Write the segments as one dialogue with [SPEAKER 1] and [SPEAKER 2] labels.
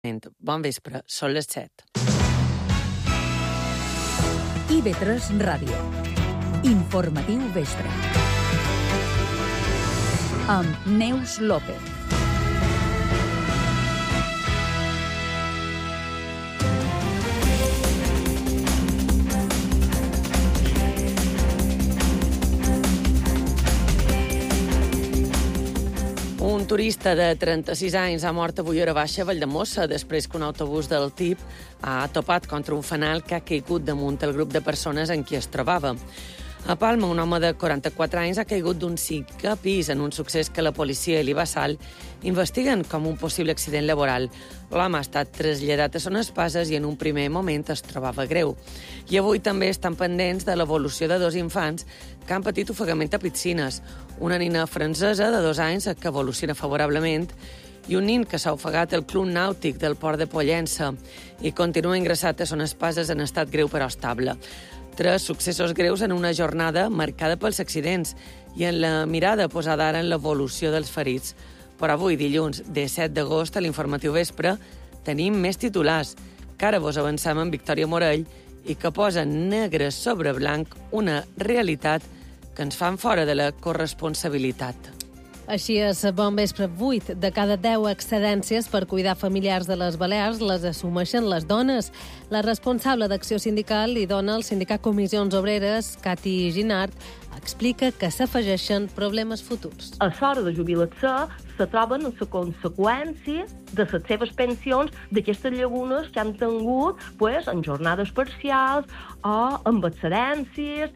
[SPEAKER 1] Bon vespre, són les 7.
[SPEAKER 2] IB3 Ràdio. Informatiu vespre. Amb Neus López.
[SPEAKER 1] Un turista de 36 anys ha mort avui a hora baixa a Valldemossa després que un autobús del TIP ha topat contra un fanal que ha caigut damunt el grup de persones en qui es trobava. A Palma, un home de 44 anys ha caigut d'un 5è pis en un succés que la policia i l'Ibassal investiguen com un possible accident laboral. L'home ha estat traslladat a Son Espases i en un primer moment es trobava greu. I avui també estan pendents de l'evolució de 2 infants que han patit ofegament a piscines. Una nina francesa de 2 anys que evoluciona favorablement i un nin que s'ha ofegat al Club Nàutic del Port de Pollença i continua ingressat a Son Espases en estat greu però estable. 3 successos greus en una jornada marcada pels accidents i en la mirada posada ara en l'evolució dels ferits. Però avui, dilluns, 17 d'agost, a l'informatiu vespre, tenim més titulars que ara vos avancem en Victòria Morell i que posen negre sobre blanc una realitat que ens fan fora de la corresponsabilitat.
[SPEAKER 3] Així és, bon vespre. 8 de cada 10 excedències per cuidar familiars de les Balears les assumeixen les dones. La responsable d'Acció Sindical i dona al sindicat Comissions Obreres, Cati Ginart, explica que s'afegeixen problemes futurs.
[SPEAKER 4] A l'hora de jubilar-se se troben les conseqüències de les seves pensions d'aquestes llagunes que han tingut en jornades parcials o amb excedències.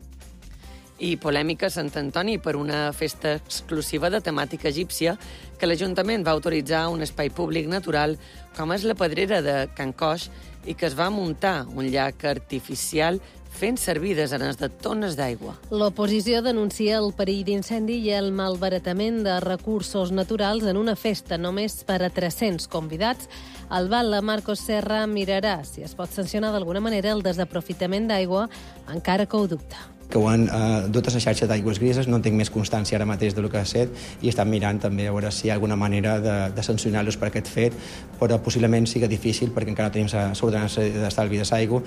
[SPEAKER 1] I polèmica a Sant Antoni per una festa exclusiva de temàtica egípcia que l'Ajuntament va autoritzar un espai públic natural com és la Pedrera de Can Coix i que es va muntar un llac artificial fent servir desenes de tones d'aigua.
[SPEAKER 3] L'oposició denuncia el perill d'incendi i el malbaratament de recursos naturals en una festa només per a 300 convidats. El Val Marcos Serra mirarà si es pot sancionar d'alguna manera el desaprofitament d'aigua, encara que ho dubta.
[SPEAKER 5] Que ho han dut a la xarxa d'aigües grises, no tinc més constància ara mateix del que ha set i estan mirant també a veure si hi ha alguna manera de sancionar-los per aquest fet, però possiblement sigui difícil perquè encara no tenim l'ordenança d'estalvi de l'aigua.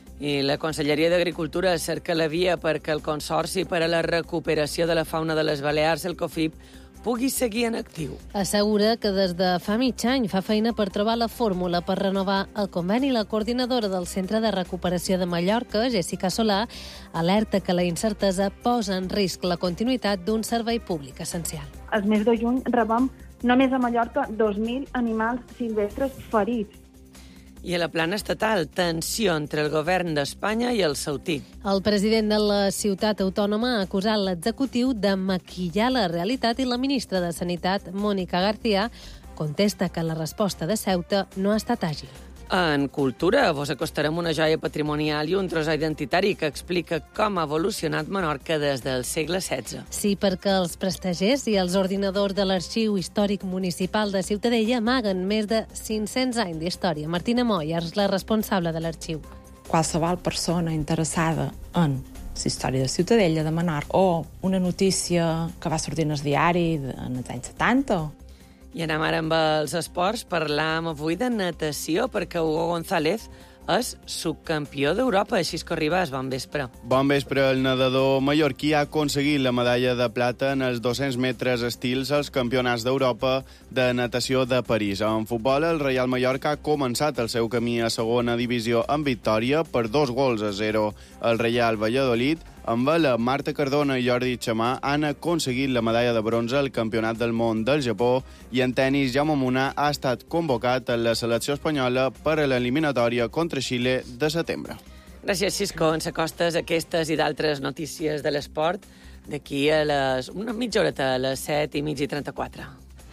[SPEAKER 1] I la Conselleria d'Agricultura cerca la via perquè el Consorci per a la Recuperació de la Fauna de les Balears, el COFIP, pugui seguir en actiu.
[SPEAKER 3] Assegura que des de fa mig any fa feina per trobar la fórmula per renovar el conveni. La coordinadora del Centre de Recuperació de Mallorca, Jessica Solà, alerta que la incertesa posa en risc la continuïtat d'un servei públic essencial.
[SPEAKER 6] El mes de juny rebem només a Mallorca 2.000 animals silvestres ferits.
[SPEAKER 1] I a la plana estatal, tensió entre el govern d'Espanya i el sautí.
[SPEAKER 3] El president de la ciutat autònoma ha acusat l'executiu de maquillar la realitat i la ministra de Sanitat, Mónica García, contesta que la resposta de Ceuta no ha estat àgil.
[SPEAKER 1] En cultura vos acostarem una joia patrimonial i un tresor identitari que explica com ha evolucionat Menorca des del segle XVI.
[SPEAKER 3] Sí, perquè els prestagers i els ordinadors de l'Arxiu Històric Municipal de Ciutadella amaguen més de 500 anys d'història. Martina Moya és la responsable de l'arxiu.
[SPEAKER 7] Qualsevol persona interessada en la història de Ciutadella, de Menorca, o una notícia que va sortir en el diari en els anys 70,
[SPEAKER 1] I anem ara amb els esports. Parlam avui de natació perquè Hugo González és subcampió d'Europa. Així que Ribas, bon vespre.
[SPEAKER 8] Bon vespre. El nedador mallorquí ha aconseguit la medalla de plata en els 200 metres estils als campionats d'Europa de natació de París. En futbol, el Reial Mallorca ha començat el seu camí a segona divisió amb victòria per 2-0 al Real Valladolid. Amb la Marta Cardona i Jordi Chamà han aconseguit la medalla de bronze al Campionat del Món del Japó i en tenis Jaume Munar ha estat convocat a la selecció espanyola per a l'eliminatòria contra Xile de setembre.
[SPEAKER 1] Gràcies, Xisco. Ens acostes aquestes i d'altres notícies de l'esport d'aquí a una mitja horeta, a les 7:34.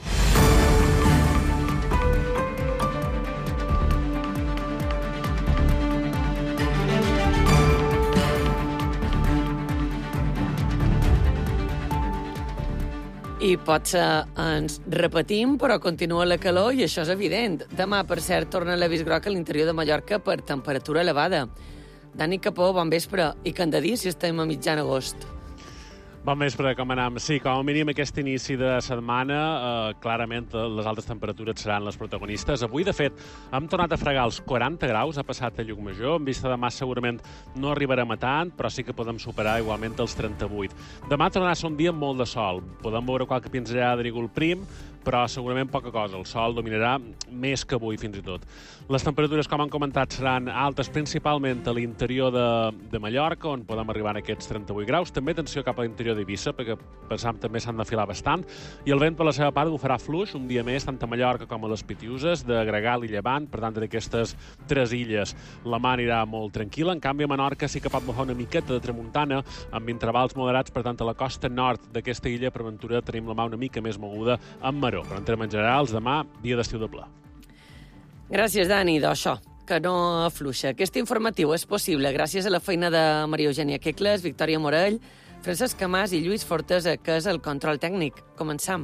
[SPEAKER 1] I potser ens repetim, però continua la calor i això és evident. Demà, per cert, torna l'avís groc a l'interior de Mallorca per temperatura elevada. Dani Capó, bon vespre. I què han de dir si estem a mitjan agost?
[SPEAKER 9] Bon vespre, com anem? Sí, com a mínim aquest inici de setmana, clarament les altes temperatures seran les protagonistes. Avui, de fet, hem tornat a fregar els 40 graus, ha passat a Llucmajor. En vista de demà segurament no arribarem a tant, però sí que podem superar igualment els 38. Demà tornarà a ser un dia amb molt de sol. Podem veure qualque pinzellada de nígol prim, però segurament poca cosa. El sol dominarà més que avui, fins i tot. Les temperatures, com han comentat, seran altes principalment a l'interior de Mallorca, on podem arribar a aquests 38 graus. També atenció cap a l'interior d'Eivissa, perquè pensam també s'han d'enfilar bastant. I el vent, per la seva part, ho farà fluix un dia més, tant a Mallorca com a les Pitiüses, de Gregal i Llevant. Per tant, d'aquestes 3 illes, la mar anirà molt tranquil·la. En canvi, a Menorca sí que pot bufar una miqueta de tramuntana, amb intervals moderats. Per tant, a la costa nord d'aquesta illa, per ventura, tenim la mà una mica més moguda amb maró. Però en termes generals, demà, dia d'estiu de ple.
[SPEAKER 1] Gràcies, Dani, d'això, que no afluixa. Aquest informatiu és possible gràcies a la feina de Maria Eugènia Quecles, Victòria Morell, Francesc Camàs i Lluís Fortesa, que és el control tècnic. Començam.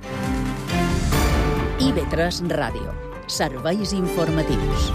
[SPEAKER 2] IB3 Ràdio. Serveis informatius.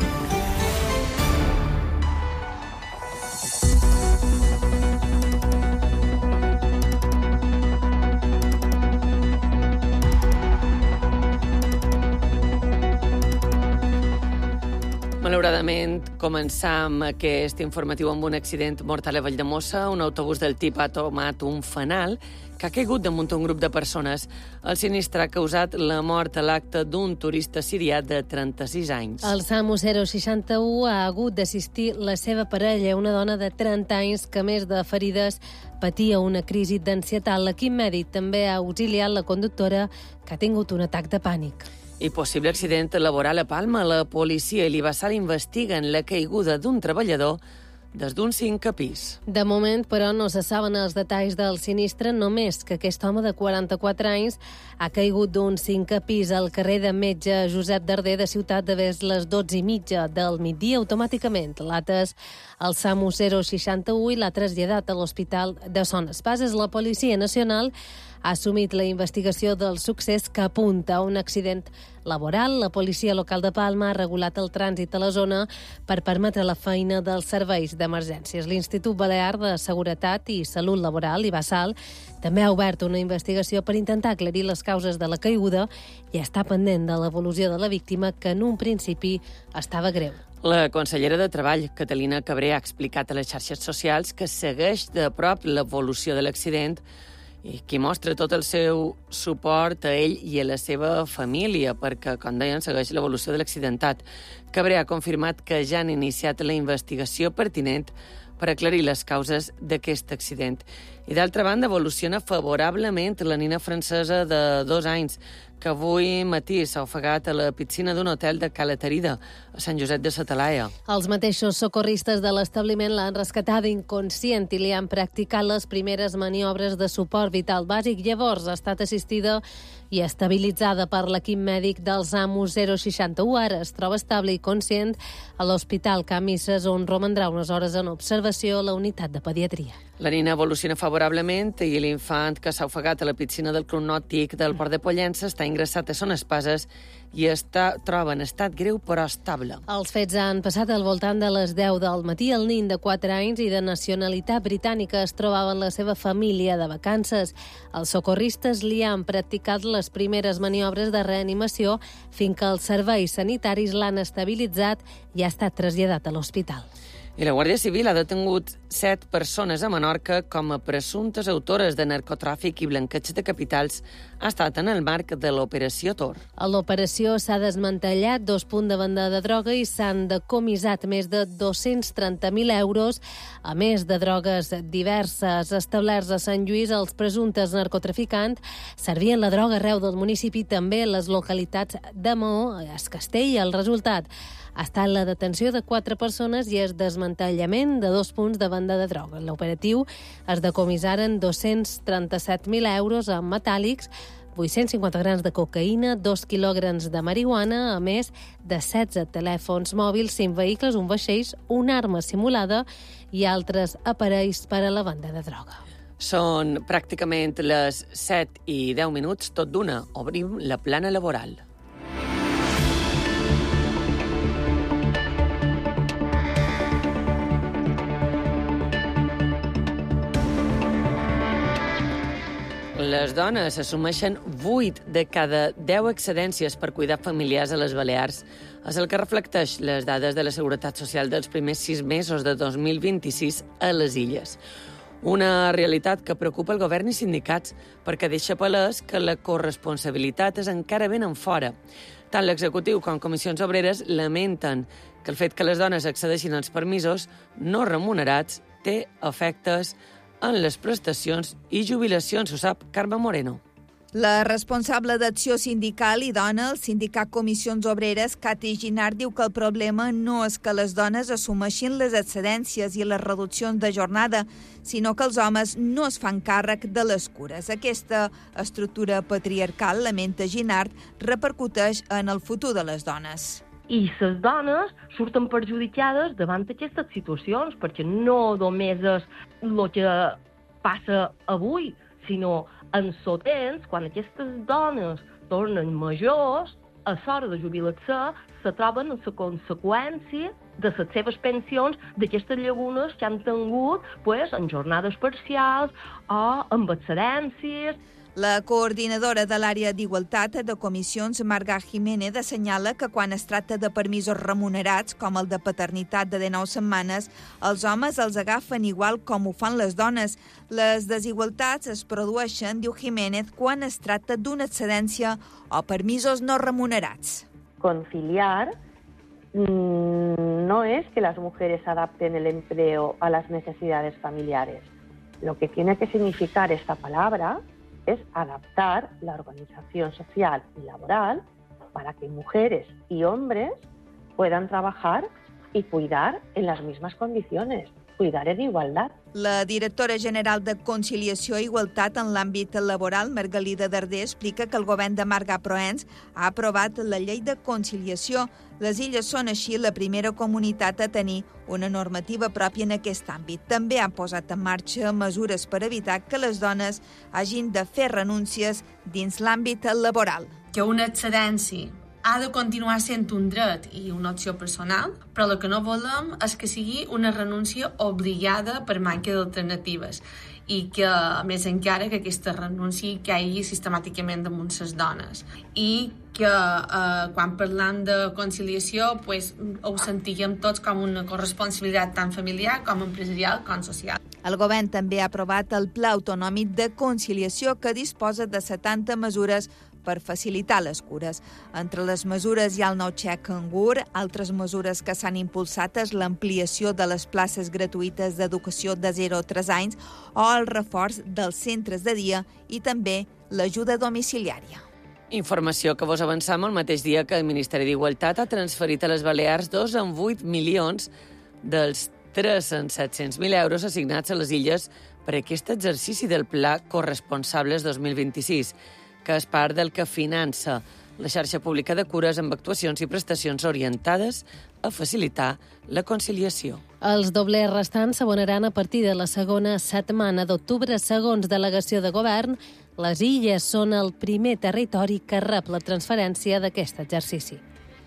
[SPEAKER 1] Malauradament, començam aquest informatiu amb un accident mortal a Valldemossa. Un autobús del tip ha tomat un fanal que ha caigut damunt un grup de persones. El sinistre ha causat la mort a l'acte d'un turista sirià de 36 anys.
[SPEAKER 3] El SAMU 061 ha hagut d'assistir la seva parella, una dona de 30 anys que, a més de ferides, patia una crisi d'ansietat. L'equip mèdic també ha auxiliat la conductora, que ha tingut un atac de pànic.
[SPEAKER 1] I possible accident laboral a Palma. La policia i l'Ibassal investiguen la caiguda d'un treballador des d'un 5è pis.
[SPEAKER 3] De moment, però, no se saben els detalls del sinistre, només que aquest home de 44 anys ha caigut d'un 5è pis al carrer de Metge Josep Darder de Ciutat de Ves les 12:30 del migdia. Automàticament l'ha atès el SAMU 061 i l'ha traslladat a l'Hospital de Son Espases. La Policia Nacional ha assumit la investigació del succés, que apunta a un accident laboral. La policia local de Palma ha regulat el trànsit a la zona per permetre la feina dels serveis d'emergències. L'Institut Balear de Seguretat i Salut Laboral, IBASAL, també ha obert una investigació per intentar aclarir les causes de la caiguda i està pendent de l'evolució de la víctima, que en un principi estava greu.
[SPEAKER 1] La consellera de Treball, Catalina Cabré, ha explicat a les xarxes socials que segueix de prop l'evolució de l'accident i qui mostra tot el seu suport a ell i a la seva família, perquè, com deien, segueix l'evolució de l'accidentat. Cabré ha confirmat que ja han iniciat la investigació pertinent per aclarir les causes d'aquest accident. I, d'altra banda, evoluciona favorablement la nina francesa de 2 anys, que avui matí s'ha ofegat a la piscina d'un hotel de Cala Tarida, a Sant Josep de sa Talaia.
[SPEAKER 3] Els mateixos socorristes de l'establiment l'han rescatada inconscient i li han practicat les primeres maniobres de suport vital bàsic. Llavors ha estat assistida i estabilitzada per l'equip mèdic del SAMU 061. Ara es troba estable i conscient a l'Hospital Can Misses, on romandrà unes hores en observació a la unitat de pediatria.
[SPEAKER 1] La nina evoluciona favorablement i l'infant que s'ha ofegat a la piscina del Club Nàutic del Port de Pollença està ingressat a Son Espases i troba en estat greu però estable.
[SPEAKER 3] Els fets han passat al voltant de les 10 del matí. El nin de 4 anys i de nacionalitat britànica es trobava amb la seva família de vacances. Els socorristes li han practicat les primeres maniobres de reanimació fins que els serveis sanitaris l'han estabilitzat i ha estat traslladat a l'hospital.
[SPEAKER 1] I la Guàrdia Civil ha detingut 7 persones a Menorca com a presumptes autores de narcotràfic i blanqueig de capitals. Ha estat en el marc de l'Operació Tor.
[SPEAKER 3] A l'operació s'ha desmantellat 2 punts de venda de droga i s'han decomissat més de 230.000 euros, a més de drogues diverses. Establerts a Sant Lluís, els presumptes narcotraficants servien la droga arreu del municipi, també a les localitats de Maó, Es Castell. El resultat ha estat la detenció de 4 persones i el desmantellament de 2 punts de venda de droga. En l'operatiu es decomissaren 237.000 euros en metàl·lics, 850 grams de cocaïna, 2 quilograms de marihuana, a més de 16 telèfons mòbils, 5 vehicles, un vaixell, una arma simulada i altres aparells per a la venda de droga.
[SPEAKER 1] Són pràcticament les 7:10, tot d'una. Obrim la plana laboral. Les dones assumeixen 8 de cada 10 excedències per cuidar familiars a les Balears. És el que reflecteix les dades de la Seguretat Social dels primers 6 mesos de 2026 a les Illes. Una realitat que preocupa el govern i sindicats perquè deixa palès que la corresponsabilitat és encara ben en fora. Tant l'executiu com comissions obreres lamenten que el fet que les dones accedeixin als permisos no remunerats té efectes en les prestacions i jubilacions, ho sap Carme Moreno.
[SPEAKER 10] La responsable d'Acció Sindical i Dona, el sindicat Comissions Obreres, Cati Ginard, diu que el problema no és que les dones assumeixin les excedències i les reduccions de jornada, sinó que els homes no es fan càrrec de les cures. Aquesta estructura patriarcal, lamenta Ginard, repercuteix en el futur de les dones.
[SPEAKER 4] I les dones surten perjudicades davant d'aquestes situacions, perquè no només és el que passa avui, sinó en el temps, quan aquestes dones tornen majors, a l'hora de jubilar-se, se troben amb la conseqüència de les seves pensions d'aquestes llagunes que han tingut en jornades parcials o amb excedències.
[SPEAKER 10] La coordinadora de l'àrea d'Igualtat de Comissions, Marga Jiménez, assenyala que quan es tracta de permisos remunerats, com el de paternitat de 19 setmanes, els homes els agafen igual com ho fan les dones. Les desigualtats es produeixen, diu Jiménez, quan es tracta d'una excedència o permisos no remunerats.
[SPEAKER 11] Conciliar no es que las mujeres adapten el empleo a las necesidades familiares. Lo que tiene que significar esta palabra es adaptar la organización social y laboral para que mujeres y hombres puedan trabajar y cuidar en las mismas condiciones, cuidar en igualdad.
[SPEAKER 10] La directora general de Conciliació i Igualtat en l'àmbit laboral, Margalida Darder, explica que el govern de Marga Proens ha aprovat la llei de conciliació. Les Illes són així la primera comunitat a tenir una normativa pròpia en aquest àmbit. També han posat en marxa mesures per evitar que les dones hagin de fer renúncies dins l'àmbit laboral.
[SPEAKER 12] Que una excedència ha de continuar sent un dret i una opció personal, però el que no volem és que sigui una renúncia obligada per manca d'alternatives i que, a més encara, que aquesta renúncia caigui sistemàticament damunt les dones. I que quan parlem de conciliació ho sentíem tots com una corresponsabilitat tant familiar com empresarial com social.
[SPEAKER 10] El govern també ha aprovat el Pla Autonòmic de Conciliació que disposa de 70 mesures per facilitar les cures. Entre les mesures hi ha el nou xec cangur, altres mesures que s'han impulsat és l'ampliació de les places gratuïtes d'educació de 0 a 3 anys o el reforç dels centres de dia i també l'ajuda domiciliària.
[SPEAKER 1] Informació que vos avançam el mateix dia que el Ministeri d'Igualtat ha transferit a les Balears 2,8 milions dels 300.700.000 euros assignats a les Illes per aquest exercici del Pla Corresponsables 2026, que és part del que finança la xarxa pública de cures amb actuacions i prestacions orientades a facilitar la conciliació.
[SPEAKER 3] Els doblers restants s'abonaran a partir de la segona setmana d'octubre. Segons delegació de govern, les Illes són el primer territori que rep la transferència d'aquest exercici.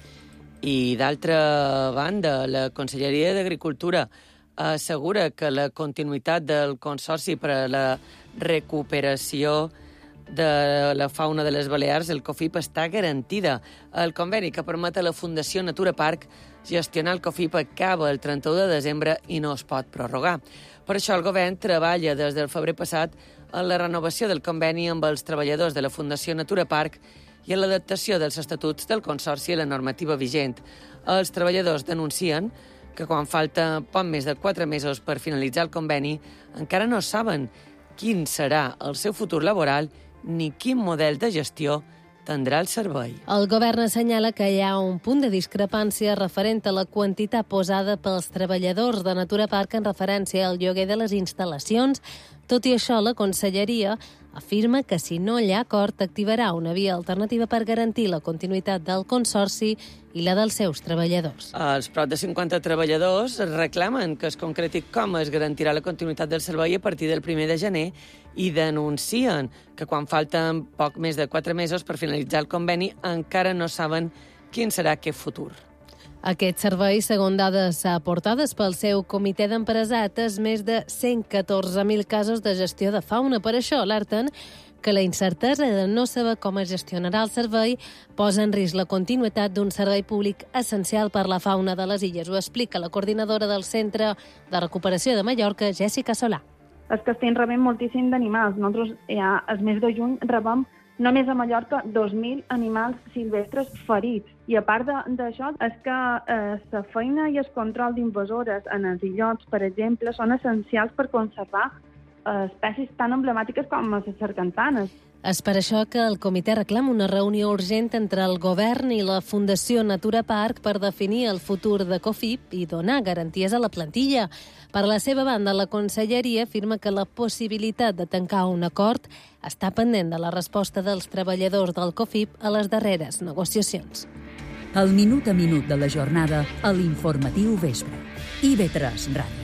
[SPEAKER 1] I d'altra banda, la Conselleria d'Agricultura assegura que la continuïtat del Consorci per a la recuperació de la fauna de les Balears, el COFIP, està garantida. El conveni que permet a la Fundació Natura Park gestionar el COFIP acaba el 31 de desembre i no es pot prorrogar. Per això el govern treballa des del febrer passat en la renovació del conveni amb els treballadors de la Fundació Natura Park i en l'adaptació dels estatuts del Consorci a la normativa vigent. Els treballadors denuncien que quan falta poc més de 4 mesos per finalitzar el conveni encara no saben quin serà el seu futur laboral ni quin model de gestió tindrà el servei.
[SPEAKER 3] El govern assenyala que hi ha un punt de discrepància referent a la quantitat posada pels treballadors de Natura Park en referència al lloguer de les instal·lacions. Tot i això, la Conselleria afirma que si no hi ha acord activarà una via alternativa per garantir la continuïtat del Consorci i la dels seus treballadors.
[SPEAKER 1] Els prop de 50 treballadors reclamen que es concreti com es garantirà la continuïtat del servei a partir del 1 de gener i denuncien que quan falten poc més de 4 mesos per finalitzar el conveni encara no saben quin serà aquest futur.
[SPEAKER 3] Aquest servei, segons dades aportades pel seu comitè d'empresa, ha atès més de 114.000 casos de gestió de fauna. Per això alerten que la incertesa de no saber com es gestionarà el servei posa en risc la continuïtat d'un servei públic essencial per la fauna de les illes. Ho explica la coordinadora del Centre de Recuperació de Mallorca, Jèssica Solà.
[SPEAKER 6] Els castells rebem moltíssim d'animals. Nosaltres ja el mes de juny rebem només a Mallorca 2.000 animals silvestres ferits. I a part d'això, és que la feina i el control d'invasores en els illots, per exemple, són essencials per conservar espècies tan emblemàtiques com les sargantanes.
[SPEAKER 3] És per això que el comitè reclama una reunió urgent entre el govern i la Fundació Natura Park per definir el futur de COFIP i donar garanties a la plantilla. Per la seva banda, la Conselleria afirma que la possibilitat de tancar un acord està pendent de la resposta dels treballadors del COFIP a les darreres negociacions.
[SPEAKER 2] El minut a minut de la jornada a l'Informatiu Vespre. IB3 Ràdio.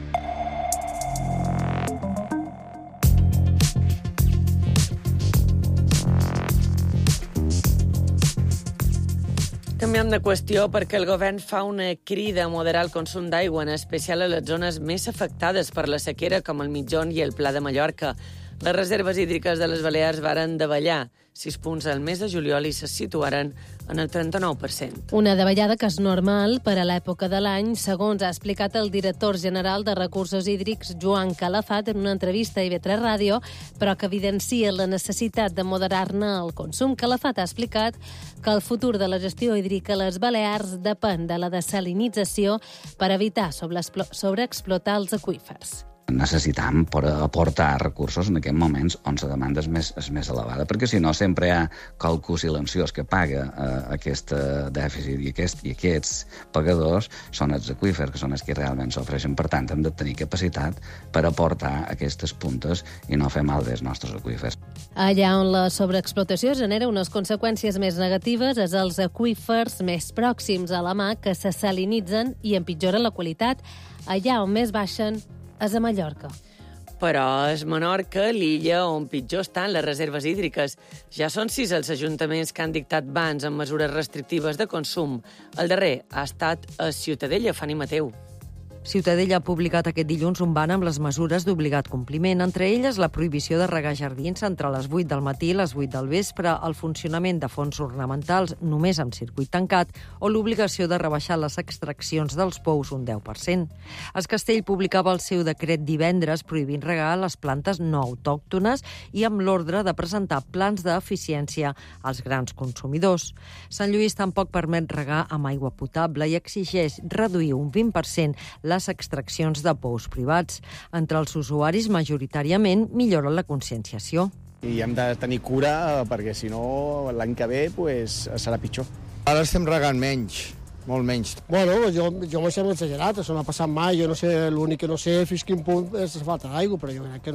[SPEAKER 1] Canviem de qüestió perquè el govern fa una crida a moderar el consum d'aigua, en especial a les zones més afectades per la sequera, com el Mitjón i el Pla de Mallorca. Les reserves hídriques de les Balears varen davallar 6 punts al mes de juliol i se situaren en el 39%.
[SPEAKER 3] Una davallada que és normal per a l'època de l'any, segons ha explicat el director general de Recursos Hídrics, Joan Calafat, en una entrevista a IB3 Ràdio, però que evidencia la necessitat de moderar-ne el consum. Calafat ha explicat que el futur de la gestió hídrica a les Balears depèn de la desalinització per evitar sobreexplotar els aqüífers.
[SPEAKER 13] Necessitam aportar recursos en aquests moments on la demanda és més elevada, perquè si no sempre hi ha qualcú silenciós que paga aquest dèficit i aquests pagadors són els aqüífers, que són els que realment s'ofereixen. Per tant, hem de tenir capacitat per aportar aquestes puntes i no fer mal dels nostres aqüífers.
[SPEAKER 3] Allà on la sobreexplotació genera unes conseqüències més negatives és els aqüífers més pròxims a la mà que se salinitzen i empitjoren la qualitat. Allà on més baixen és a Mallorca.
[SPEAKER 1] Però és Menorca l'illa on pitjor estan les reserves hídriques. Ja són 6 els ajuntaments que han dictat bans amb mesures restrictives de consum. El darrer ha estat a Ciutadella, Fanny Mateu.
[SPEAKER 14] Ciutadella ha publicat aquest dilluns un ban amb les mesures d'obligat compliment, entre elles la prohibició de regar jardins entre les 8 del matí i les 8 del vespre, el funcionament de fonts ornamentals només amb circuit tancat o l'obligació de rebaixar les extraccions dels pous un 10%. El Castell publicava el seu decret divendres prohibint regar les plantes no autòctones i amb l'ordre de presentar plans d'eficiència als grans consumidors. Sant Lluís tampoc permet regar amb aigua potable i exigeix reduir un 20% les extraccions de pous privats. Entre els usuaris, majoritàriament, millora la conscienciació.
[SPEAKER 15] I hem de tenir cura, perquè si no, l'any que ve serà pitjor.
[SPEAKER 16] Ara estem regant menys, molt menys. Bueno, jo m'ho sembla exagerat, això no ha passat mai, jo no sé, l'únic que no sé fins quin punt és falta d'aigua, però jo crec que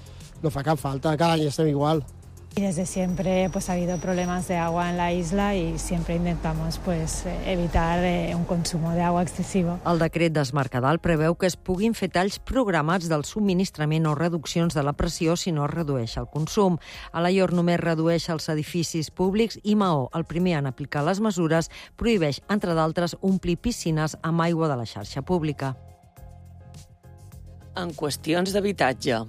[SPEAKER 16] no fa cap falta, cada any estem igual.
[SPEAKER 17] Y desde siempre ha habido problemas de agua en la isla y siempre intentamos evitar un consumo de agua excesivo.
[SPEAKER 14] El decret d'Esmercadal preveu que es puguin fer talls programats del subministrament o reduccions de la pressió si no es redueix el consum. Alaior només redueix els edificis públics i Maó, el primer en aplicar les mesures, prohibeix, entre d'altres, omplir piscines amb aigua de la xarxa pública.
[SPEAKER 1] En qüestions d'habitatge.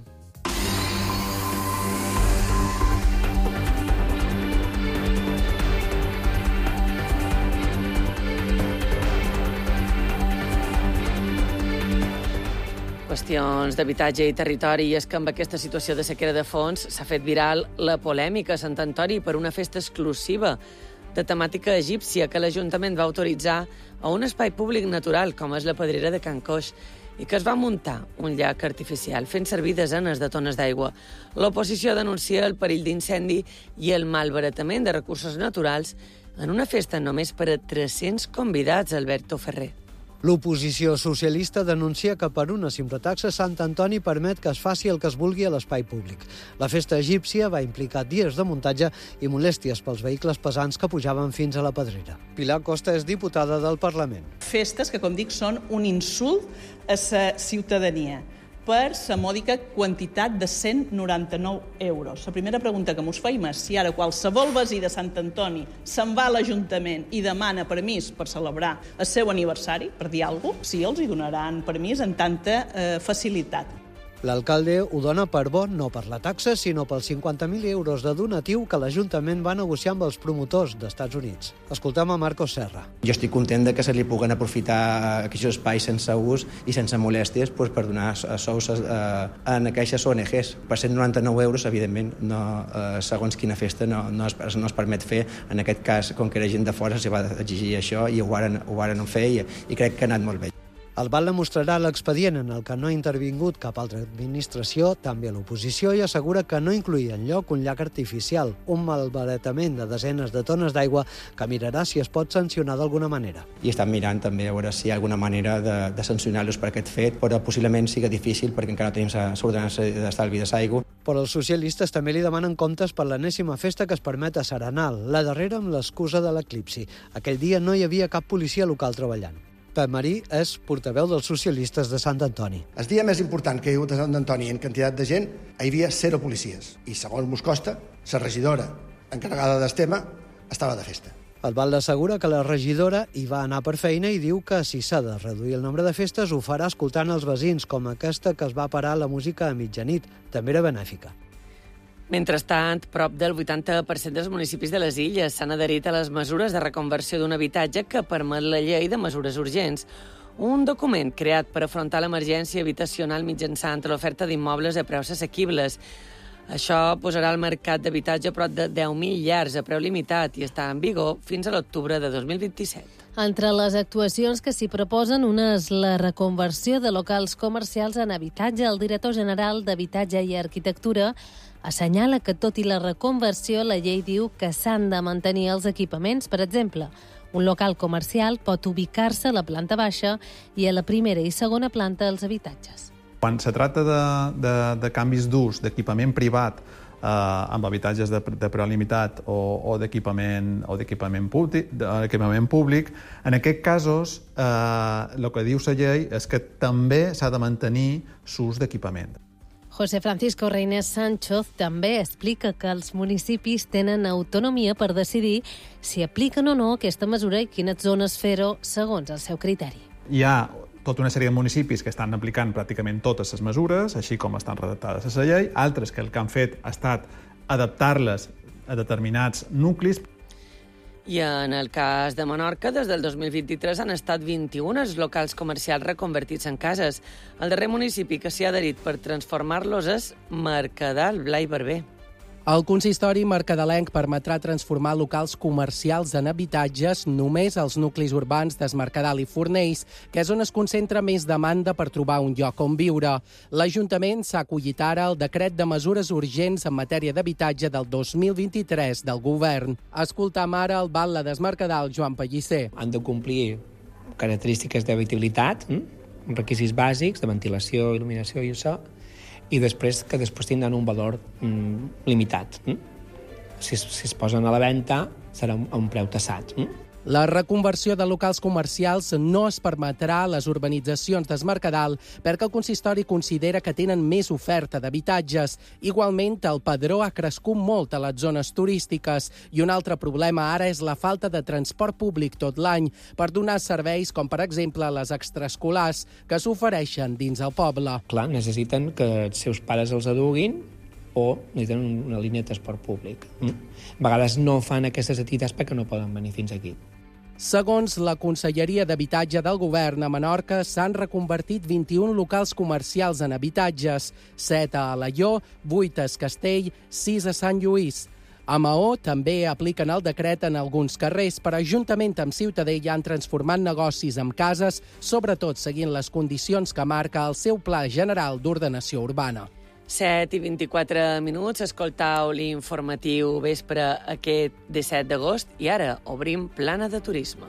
[SPEAKER 1] Qüestions d'habitatge i territori, i és que amb aquesta situació de sequera de fons s'ha fet viral la polèmica a Sant Antoni per una festa exclusiva de temàtica egípcia que l'Ajuntament va autoritzar a un espai públic natural, com és la Pedrera de Can Coix, i que es va muntar un llac artificial fent servir desenes de tones d'aigua. L'oposició denuncia el perill d'incendi i el malbaratament de recursos naturals en una festa només per a 300 convidats, Alberto Ferrer.
[SPEAKER 18] L'oposició socialista denuncia que per una simple taxa Sant Antoni permet que es faci el que es vulgui a l'espai públic. La festa egípcia va implicar dies de muntatge i molèsties pels vehicles pesants que pujaven fins a la Pedrera. Pilar Costa és diputada del Parlament.
[SPEAKER 19] Festes que, com dic, són un insult a la ciutadania per la mòdica quantitat de 199 euros. La primera pregunta que mos feim és si ara qualsevol veí de Sant Antoni se'n va a l'Ajuntament i demana permís per celebrar el seu aniversari, per dir alguna cosa, si els hi donaran permís amb tanta facilitat.
[SPEAKER 18] L'alcalde ho dona per bo no per la taxa, sinó pels 50.000 euros de donatiu que l'Ajuntament va negociar amb els promotors d'Estats Units. Escoltem a Marcos Serra.
[SPEAKER 5] Jo estic content que se li puguen aprofitar aquests espais sense ús i sense molèsties per donar sous en aquestes ONGs. Per 199 euros, evidentment, segons quina festa no es permet fer. En aquest cas, com que era gent de fora, s'hi va exigir això i ho varen fer i crec que ha anat molt bé.
[SPEAKER 18] El Batlle mostrarà l'expedient en el que no ha intervingut cap altra administració, també l'oposició, i assegura que no incloïa enlloc un llac artificial, un malbaratament de desenes de tones d'aigua que mirarà si es pot sancionar d'alguna manera.
[SPEAKER 5] I estan mirant també a veure si hi ha alguna manera de sancionar-los per aquest fet, però possiblement sigui difícil perquè encara no tenim l'ordenança d'estalvi de l'aigua.
[SPEAKER 18] Però els socialistes també li demanen comptes per l'enèsima festa que es permet a Serenal, la darrera amb l'excusa de l'eclipsi. Aquell dia no hi havia cap policia local treballant. Pep Marí és portaveu dels socialistes de Sant Antoni.
[SPEAKER 20] El dia més important que hi ha hagut a Sant Antoni en quantitat de gent, hi havia 0 policies. I segons mos costa, la regidora encarregada del tema estava de festa.
[SPEAKER 18] El Batlle assegura que la regidora hi va anar per feina i diu que si s'ha de reduir el nombre de festes ho farà escoltant els veïns, com aquesta que es va parar la música a mitjanit. També era benèfica.
[SPEAKER 1] Mentrestant, prop del 80% dels municipis de les illes s'han adherit a les mesures de reconversió d'un habitatge que permet la llei de mesures urgents. Un document creat per afrontar l'emergència habitacional mitjançant l'oferta d'immobles a preus assequibles. Això posarà al mercat d'habitatge prop de 10.000 llars a preu limitat i està en vigor fins a l'octubre de 2027.
[SPEAKER 3] Entre les actuacions que s'hi proposen, una és la reconversió de locals comercials en habitatge. El director general d'Habitatge i Arquitectura assenyala que, tot i la reconversió, la llei diu que s'han de mantenir els equipaments. Per exemple, un local comercial pot ubicar-se a la planta baixa i a la primera i segona planta dels habitatges.
[SPEAKER 21] Quan se trata de canvis d'ús, d'equipament privat, amb habitatges de preu limitat o d'equipament públic, en aquests casos el que diu la llei és que també s'ha de mantenir l'ús d'equipament.
[SPEAKER 3] José Francisco Reynés Sánchez també explica que els municipis tenen autonomia per decidir si apliquen o no aquesta mesura i quines zones fer-ho segons el seu criteri.
[SPEAKER 21] Hi ha tota una sèrie de municipis que estan aplicant pràcticament totes les mesures, així com estan redactades a la llei, altres que el que han fet ha estat adaptar-les a determinats nuclis.
[SPEAKER 1] I en el cas de Menorca, des del 2023 han estat 21 els locals comercials reconvertits en cases. El darrer municipi que s'hi ha adherit per transformar-los és Mercadal, Blai Barber.
[SPEAKER 22] El consistori mercadelenc permetrà transformar locals comercials en habitatges només als nuclis urbans d'Es Mercadal i Fornells, que és on es concentra més demanda per trobar un lloc on viure. L'Ajuntament s'ha acollit ara al decret de mesures urgents en matèria d'habitatge del 2023 del govern. Escoltam ara el batlle d'Es Mercadal, Joan Pellicer.
[SPEAKER 23] Han de complir característiques d'habitabilitat, requisits bàsics de ventilació, il·luminació i això, i després tindran un valor limitat. Si es posen a la venda, serà a un preu tassat.
[SPEAKER 22] La reconversió de locals comercials no es permetrà a les urbanitzacions d'Es Mercadal perquè el consistori considera que tenen més oferta d'habitatges. Igualment, el padró ha crescut molt a les zones turístiques i un altre problema ara és la falta de transport públic tot l'any per donar serveis com, per exemple, les extraescolars que s'ofereixen dins el poble.
[SPEAKER 23] Clar, necessiten que els seus pares els aduguin o necessiten una línia de transport públic. A vegades no fan aquestes activitats perquè no poden venir fins aquí.
[SPEAKER 22] Segons la Conselleria d'Habitatge del Govern, a Menorca s'han reconvertit 21 locals comercials en habitatges, 7 a Alaior, 8 a Es Castell, 6 a Sant Lluís. A Maó també apliquen el decret en alguns carrers, però juntament amb Ciutadella han transformat negocis en cases, sobretot seguint les condicions que marca el seu Pla General d'Ordenació Urbana.
[SPEAKER 1] 7:24 minuts, escoltau l'informatiu vespre aquest 17 d'agost i ara obrim plana de turisme.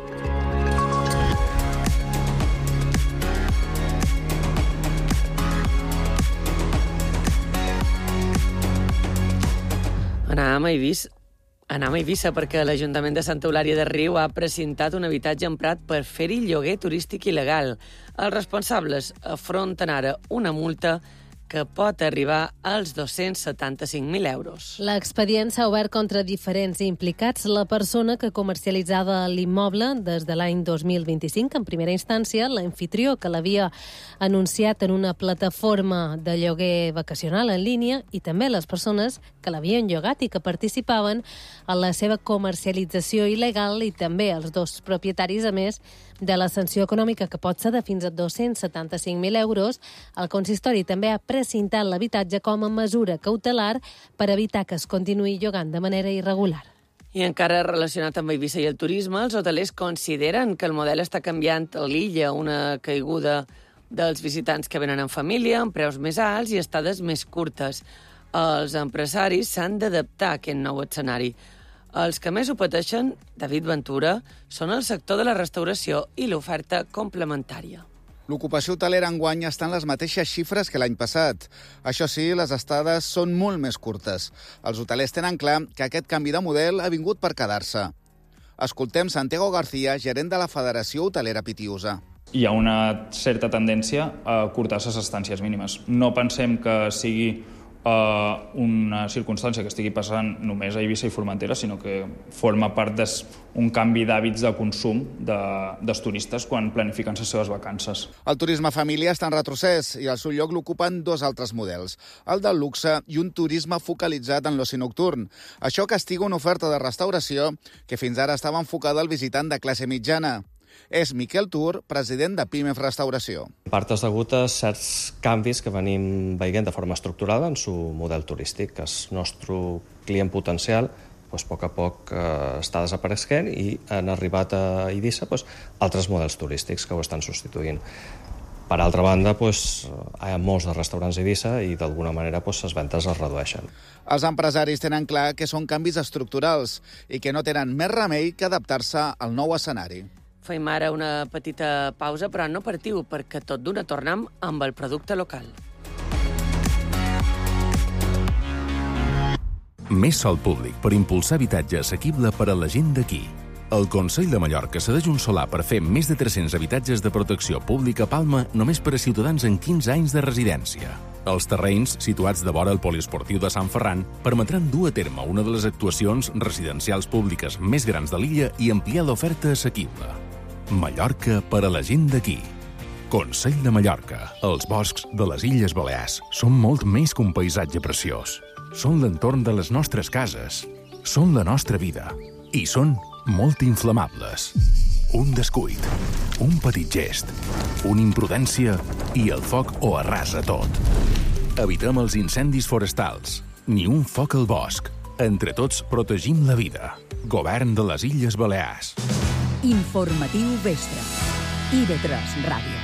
[SPEAKER 1] Anàvem a Eivissa perquè l'Ajuntament de Santa Eulària de Riu ha presentat un habitatge emprat per fer-hi lloguer turístic il·legal. Els responsables afronten ara una multa que pot arribar als 275.000 euros.
[SPEAKER 3] L'expedient s'ha obert contra diferents implicats. La persona que comercialitzava l'immoble des de l'any 2025, en primera instància, l'anfitrió que l'havia anunciat en una plataforma de lloguer vacacional en línia i també les persones que l'havien llogat i que participaven en la seva comercialització il·legal i també els dos propietaris, a més de la sanció econòmica que pot ser de fins a 275.000 euros. El consistori també ha precintat l'habitatge com a mesura cautelar per evitar que es continuï llogant de manera irregular.
[SPEAKER 1] I encara relacionat amb Eivissa i el turisme, els hotelers consideren que el model està canviant a l'illa, una caiguda dels visitants que venen en família, amb preus més alts i estades més curtes. Els empresaris s'han d'adaptar a aquest nou escenari. Els que més ho pateixen, David Ventura, són el sector de la restauració i l'oferta complementària.
[SPEAKER 7] L'ocupació hotelera enguany està en les mateixes xifres que l'any passat. Això sí, les estades són molt més curtes. Els hotelers tenen clar que aquest canvi de model ha vingut per quedar-se. Escoltem Santiago García, gerent de la Federació Hotelera Pitiusa.
[SPEAKER 8] Hi ha una certa tendència a curtar les estàncies mínimes. No pensem que sigui una circumstància que estigui passant només a Eivissa i Formentera, sinó que forma part d'un canvi d'hàbits de consum dels turistes quan planifiquen les seves vacances.
[SPEAKER 7] El turisme família està en retrocés i al seu lloc l'ocupen dos altres models, el del luxe i un turisme focalitzat en l'oci nocturn. Això castiga una oferta de restauració que fins ara estava enfocada al visitant de classe mitjana. És Miquel Tur, president de PIMEF Restauració.
[SPEAKER 9] En part és degut a certs canvis que venim veient de forma estructurada en su model turístic, que el nostre client potencial a poc a poc està desapareixent i han arribat a Eivissa altres models turístics que ho estan substituint. Per altra banda, hi ha molts de restaurants a Eivissa i d'alguna manera les ventes es redueixen.
[SPEAKER 7] Els empresaris tenen clar que són canvis estructurals i que no tenen més remei que adaptar-se al nou escenari.
[SPEAKER 1] Fem ara una petita pausa, però no partiu, perquè tot d'una tornem amb el producte local.
[SPEAKER 24] Més sòl públic per impulsar habitatge assequible per a la gent d'aquí. El Consell de Mallorca cedeix un solar per fer més de 300 habitatges de protecció pública a Palma només per a ciutadans amb 15 anys de residència. Els terrenys, situats de vora el poliesportiu de Sant Ferran, permetran dur a terme una de les actuacions residencials públiques més grans de l'illa i ampliar l'oferta assequible. Mallorca per a la gent d'aquí. Consell de Mallorca. Els boscs de les Illes Balears són molt més que un paisatge preciós. Són l'entorn de les nostres cases. Són la nostra vida. I són molt inflamables. Un descuit, un petit gest, una imprudència i el foc ho arrasa tot. Evitem els incendis forestals. Ni un foc al bosc. Entre tots protegim la vida. Govern de les Illes Balears.
[SPEAKER 2] Informatiu Vespre. IB3 Ràdio.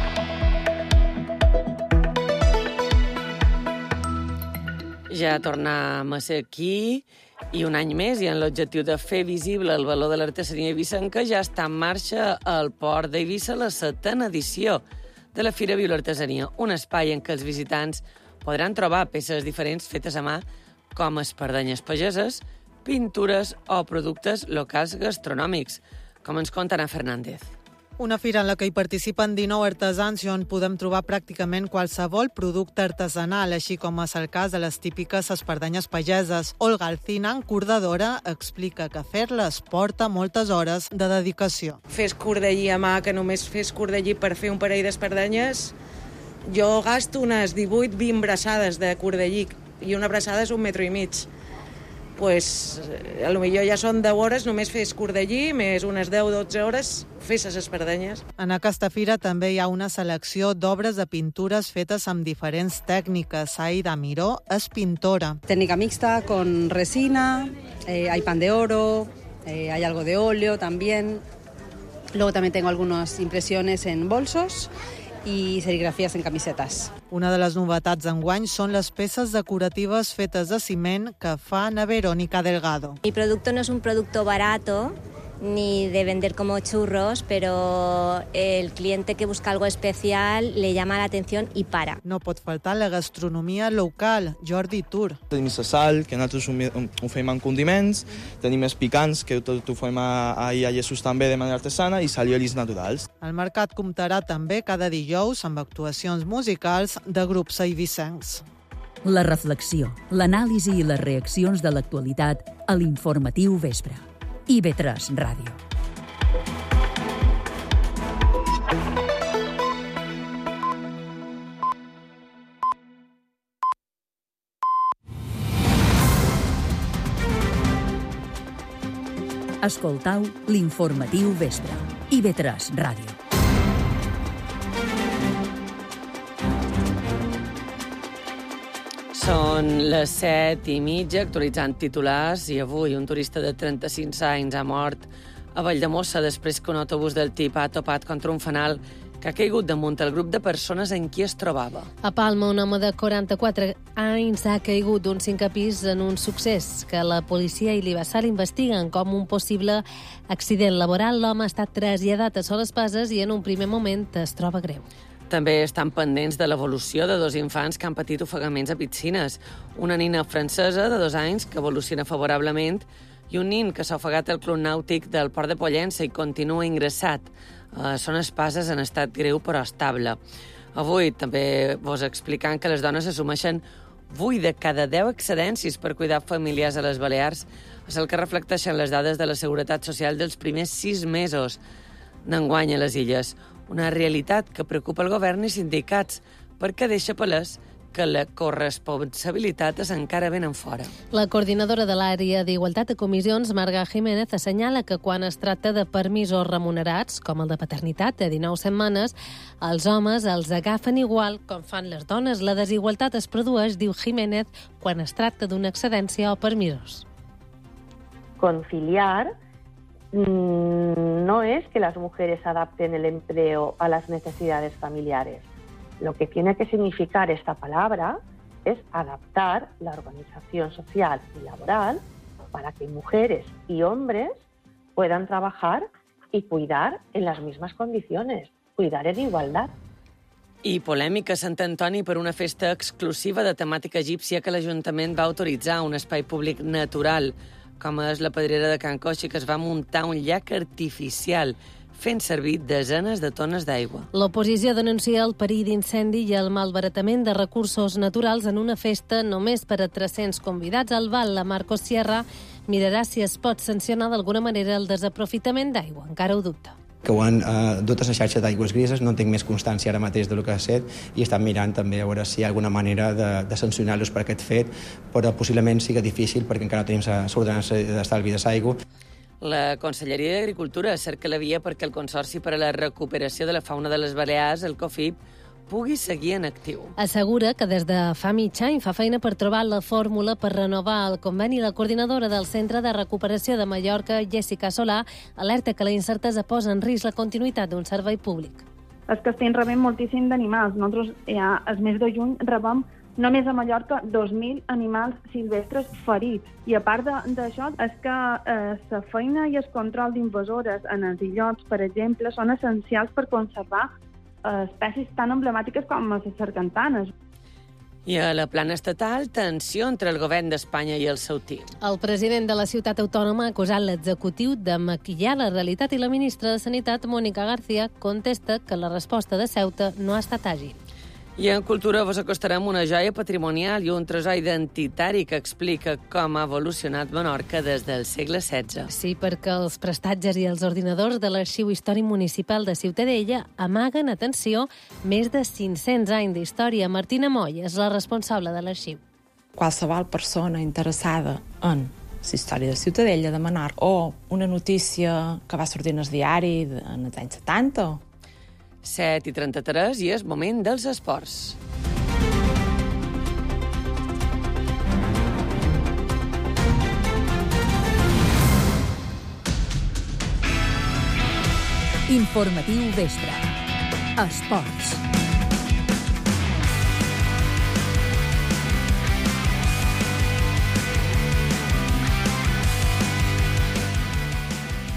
[SPEAKER 1] Ja tornem a ser aquí i un any més i en l'objectiu de fer visible el valor de l'artesania eivissenca ja està en marxa al Port d'Eivissa la 7ª edició de la Fira Viu l'Artesania, un espai en què els visitants podran trobar peces diferents fetes a mà com espardenyes pageses, pintures o productes locals gastronòmics, com ens conta Ana Fernández.
[SPEAKER 25] Una fira en la que hi participen 19 artesans i on podem trobar pràcticament qualsevol producte artesanal, així com és el cas de les típiques espardenyes pageses. Olga Alcina, encordadora, explica que fer-les porta moltes hores de dedicació.
[SPEAKER 26] Fer escordellir a mà, que només fer escordellir per fer un parell d'espardenyes, jo gasto unes 18-20 braçades de cordellir i una braçada és 1,5 metres. Pues, a lo millor ja són 10 hores només fer escordellir, més unes 10-12 hores fer les espardenyes.
[SPEAKER 25] En aquesta fira també hi ha una selecció d'obres de pintures fetes amb diferents tècniques. Aida Miró és pintora.
[SPEAKER 27] Técnica mixta con resina, hay pan de oro, hay algo de óleo también. Luego también tengo algunas impresiones en bolsos i serigrafías en camisetas.
[SPEAKER 25] Una de les novetats d'enguany són les peces decoratives fetes de ciment que fa Ana Verónica Delgado.
[SPEAKER 28] Mi producto no es un producto barato,
[SPEAKER 4] ni de vender como churros, pero el cliente que busca algo especial le llama la atención i para.
[SPEAKER 25] No pot faltar la gastronomia local. Jordi Tur.
[SPEAKER 6] Tenim la sal, que nosaltres ho fem amb condiments, tenim els picants, que tot ho fem a Jesús també de manera artesana, i saliolis naturals.
[SPEAKER 25] El mercat comptarà també cada dijous amb actuacions musicals de grups eivissencs.
[SPEAKER 2] La reflexió, l'anàlisi i les reaccions de l'actualitat a l'Informatiu Vespre. IB3 Ràdio. Escoltau l'Informatiu Vespre. IB3 Ràdio.
[SPEAKER 1] Són les 7:30, actualitzant titulars, i avui un turista de 35 anys ha mort a Valldemossa després que un autobús del TIP ha topat contra un fanal que ha caigut damunt el grup de persones en qui es trobava.
[SPEAKER 3] A Palma, un home de 44 anys ha caigut d'un 5è pis en un succés que la policia i l'Ibassal investiguen com un possible accident laboral. L'home ha estat traslladat a Soles Pases i en un primer moment es troba greu.
[SPEAKER 1] També estan pendents de l'evolució de 2 infants que han patit ofegaments a piscines. Una nina francesa de 2 anys que evoluciona favorablement i un nin que s'ha ofegat al Club Nàutic del Port de Pollença i continua ingressat. Són espases en estat greu però estable. Avui també vos explicant que les dones assumeixen 8 de cada 10 excedències per cuidar familiars a les Balears. És el que reflecteixen les dades de la Seguretat Social dels primers 6 mesos d'enguany a les Illes. Una realitat que preocupa el govern i sindicats perquè deixa palès que la corresponsabilitat és encara ben en fora.
[SPEAKER 3] La coordinadora de l'àrea d'Igualtat de Comissions, Marga Jiménez, assenyala que quan es tracta de permisos remunerats, com el de paternitat de 19 setmanes, els homes els agafen igual com fan les dones. La desigualtat es produeix, diu Jiménez, quan es tracta d'una excedència o permisos.
[SPEAKER 10] Conciliar no es que las mujeres adapten el empleo a las necesidades familiares. Lo que tiene que significar esta palabra es adaptar la organización social y laboral para que mujeres y hombres puedan trabajar y cuidar en las mismas condiciones, cuidar en igualdad.
[SPEAKER 1] I polèmica a Sant Antoni per una festa exclusiva de temàtica egípcia que l'Ajuntament va autoritzar un espai públic natural, com és la Pedrera de Can Coixi, que es va muntar un llac artificial fent servir desenes de tones d'aigua.
[SPEAKER 3] L'oposició denuncia el perill d'incendi i el malbaratament de recursos naturals en una festa només per a 300 convidats. Al Val, la Marcos Sierra mirarà si es pot sancionar d'alguna manera el desaprofitament d'aigua. Encara ho dubta.
[SPEAKER 5] Que ho han dut a la xarxa d'aigües grises, no tinc més constància ara mateix del que ha estat, i estan mirant també a veure si hi ha alguna manera de sancionar-los per aquest fet, però possiblement sigui difícil perquè encara no tenim l'ordenança d'estalvi de l'aigua.
[SPEAKER 1] La Conselleria d'Agricultura cerca la via perquè el Consorci per a la Recuperació de la Fauna de les Balears, el COFIP, pugui seguir en actiu.
[SPEAKER 3] Assegura que des de fa mig any fa feina per trobar la fórmula per renovar el conveni. La coordinadora del Centre de Recuperació de Mallorca, Jessica Solà, alerta que la incertesa posa en risc la continuïtat d'un servei públic.
[SPEAKER 11] És que estem rebent moltíssim d'animals. Nosaltres, el mes de juny, rebem només a Mallorca 2.000 animals silvestres ferits. I a part d'això, és que la feina i el control d'invasores en els illots, per exemple, són essencials per conservar espècies tan emblemàtiques com les sargantanes.
[SPEAKER 1] I a la plana estatal, tensió entre el govern d'Espanya i el seu team.
[SPEAKER 3] El president de la ciutat autònoma ha acusat l'executiu de maquillar la realitat i la ministra de Sanitat, Mónica García, contesta que la resposta de Ceuta no ha estat àgil.
[SPEAKER 1] I en cultura vos acostarem una joia patrimonial i un tresor identitari que explica com ha evolucionat Menorca des del segle XVI.
[SPEAKER 3] Sí, perquè els prestatges i els ordinadors de l'Arxiu Històric Municipal de Ciutadella amaguen, atenció, més de 500 anys d'història. Martina Moll és la responsable de l'arxiu.
[SPEAKER 12] Qualsevol persona interessada en la història de Ciutadella, de Menorca, o una notícia que va sortir en el diari en els anys 70,
[SPEAKER 1] 7:33 i és moment dels esports.
[SPEAKER 2] Informatiu Vespre. Esports.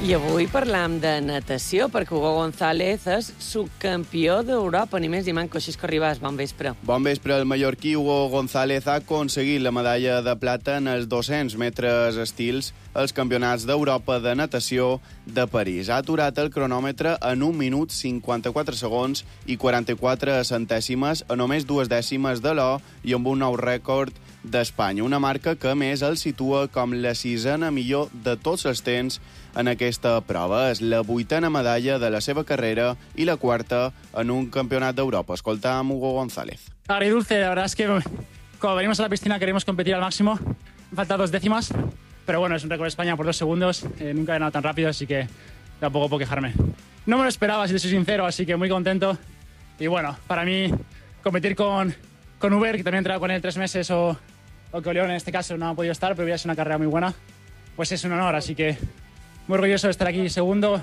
[SPEAKER 1] I avui parlam de natació, perquè Hugo González és subcampió d'Europa, ni més ni manco. Xisco Ribas, bon vespre.
[SPEAKER 13] Bon vespre. El mallorquí Hugo González ha aconseguit la medalla de plata en els 200 metres estils als Campionats d'Europa de Natació de París. Ha aturat el cronòmetre en 1 minut 54 segons i 44 centèsimes, a només 2 dècimes de l'or i amb un nou rècord d'Espanya. Una marca que, a més, el situa com la 6a millor de tots els temps en aquesta prova. És la 8a medalla de la seva carrera i la 4a en un campionat d'Europa. Escoltam Hugo González.
[SPEAKER 14] Agridulce, la verdad es que cuando venimos a la piscina queremos competir al máximo. Me faltan 2 décimas, pero bueno, es un récord de España por 2 segundos. Nunca he ganado tan rápido, así que tampoco puedo quejarme. No me lo esperaba, si te soy sincero, así que muy contento. Y bueno, para mí, competir con Uber, que también he entrenado con él 3 meses, o que León en este caso no ha podido estar, pero hubiera sido una carrera muy buena, pues es un honor, así que muy orgulloso de estar aquí segundo.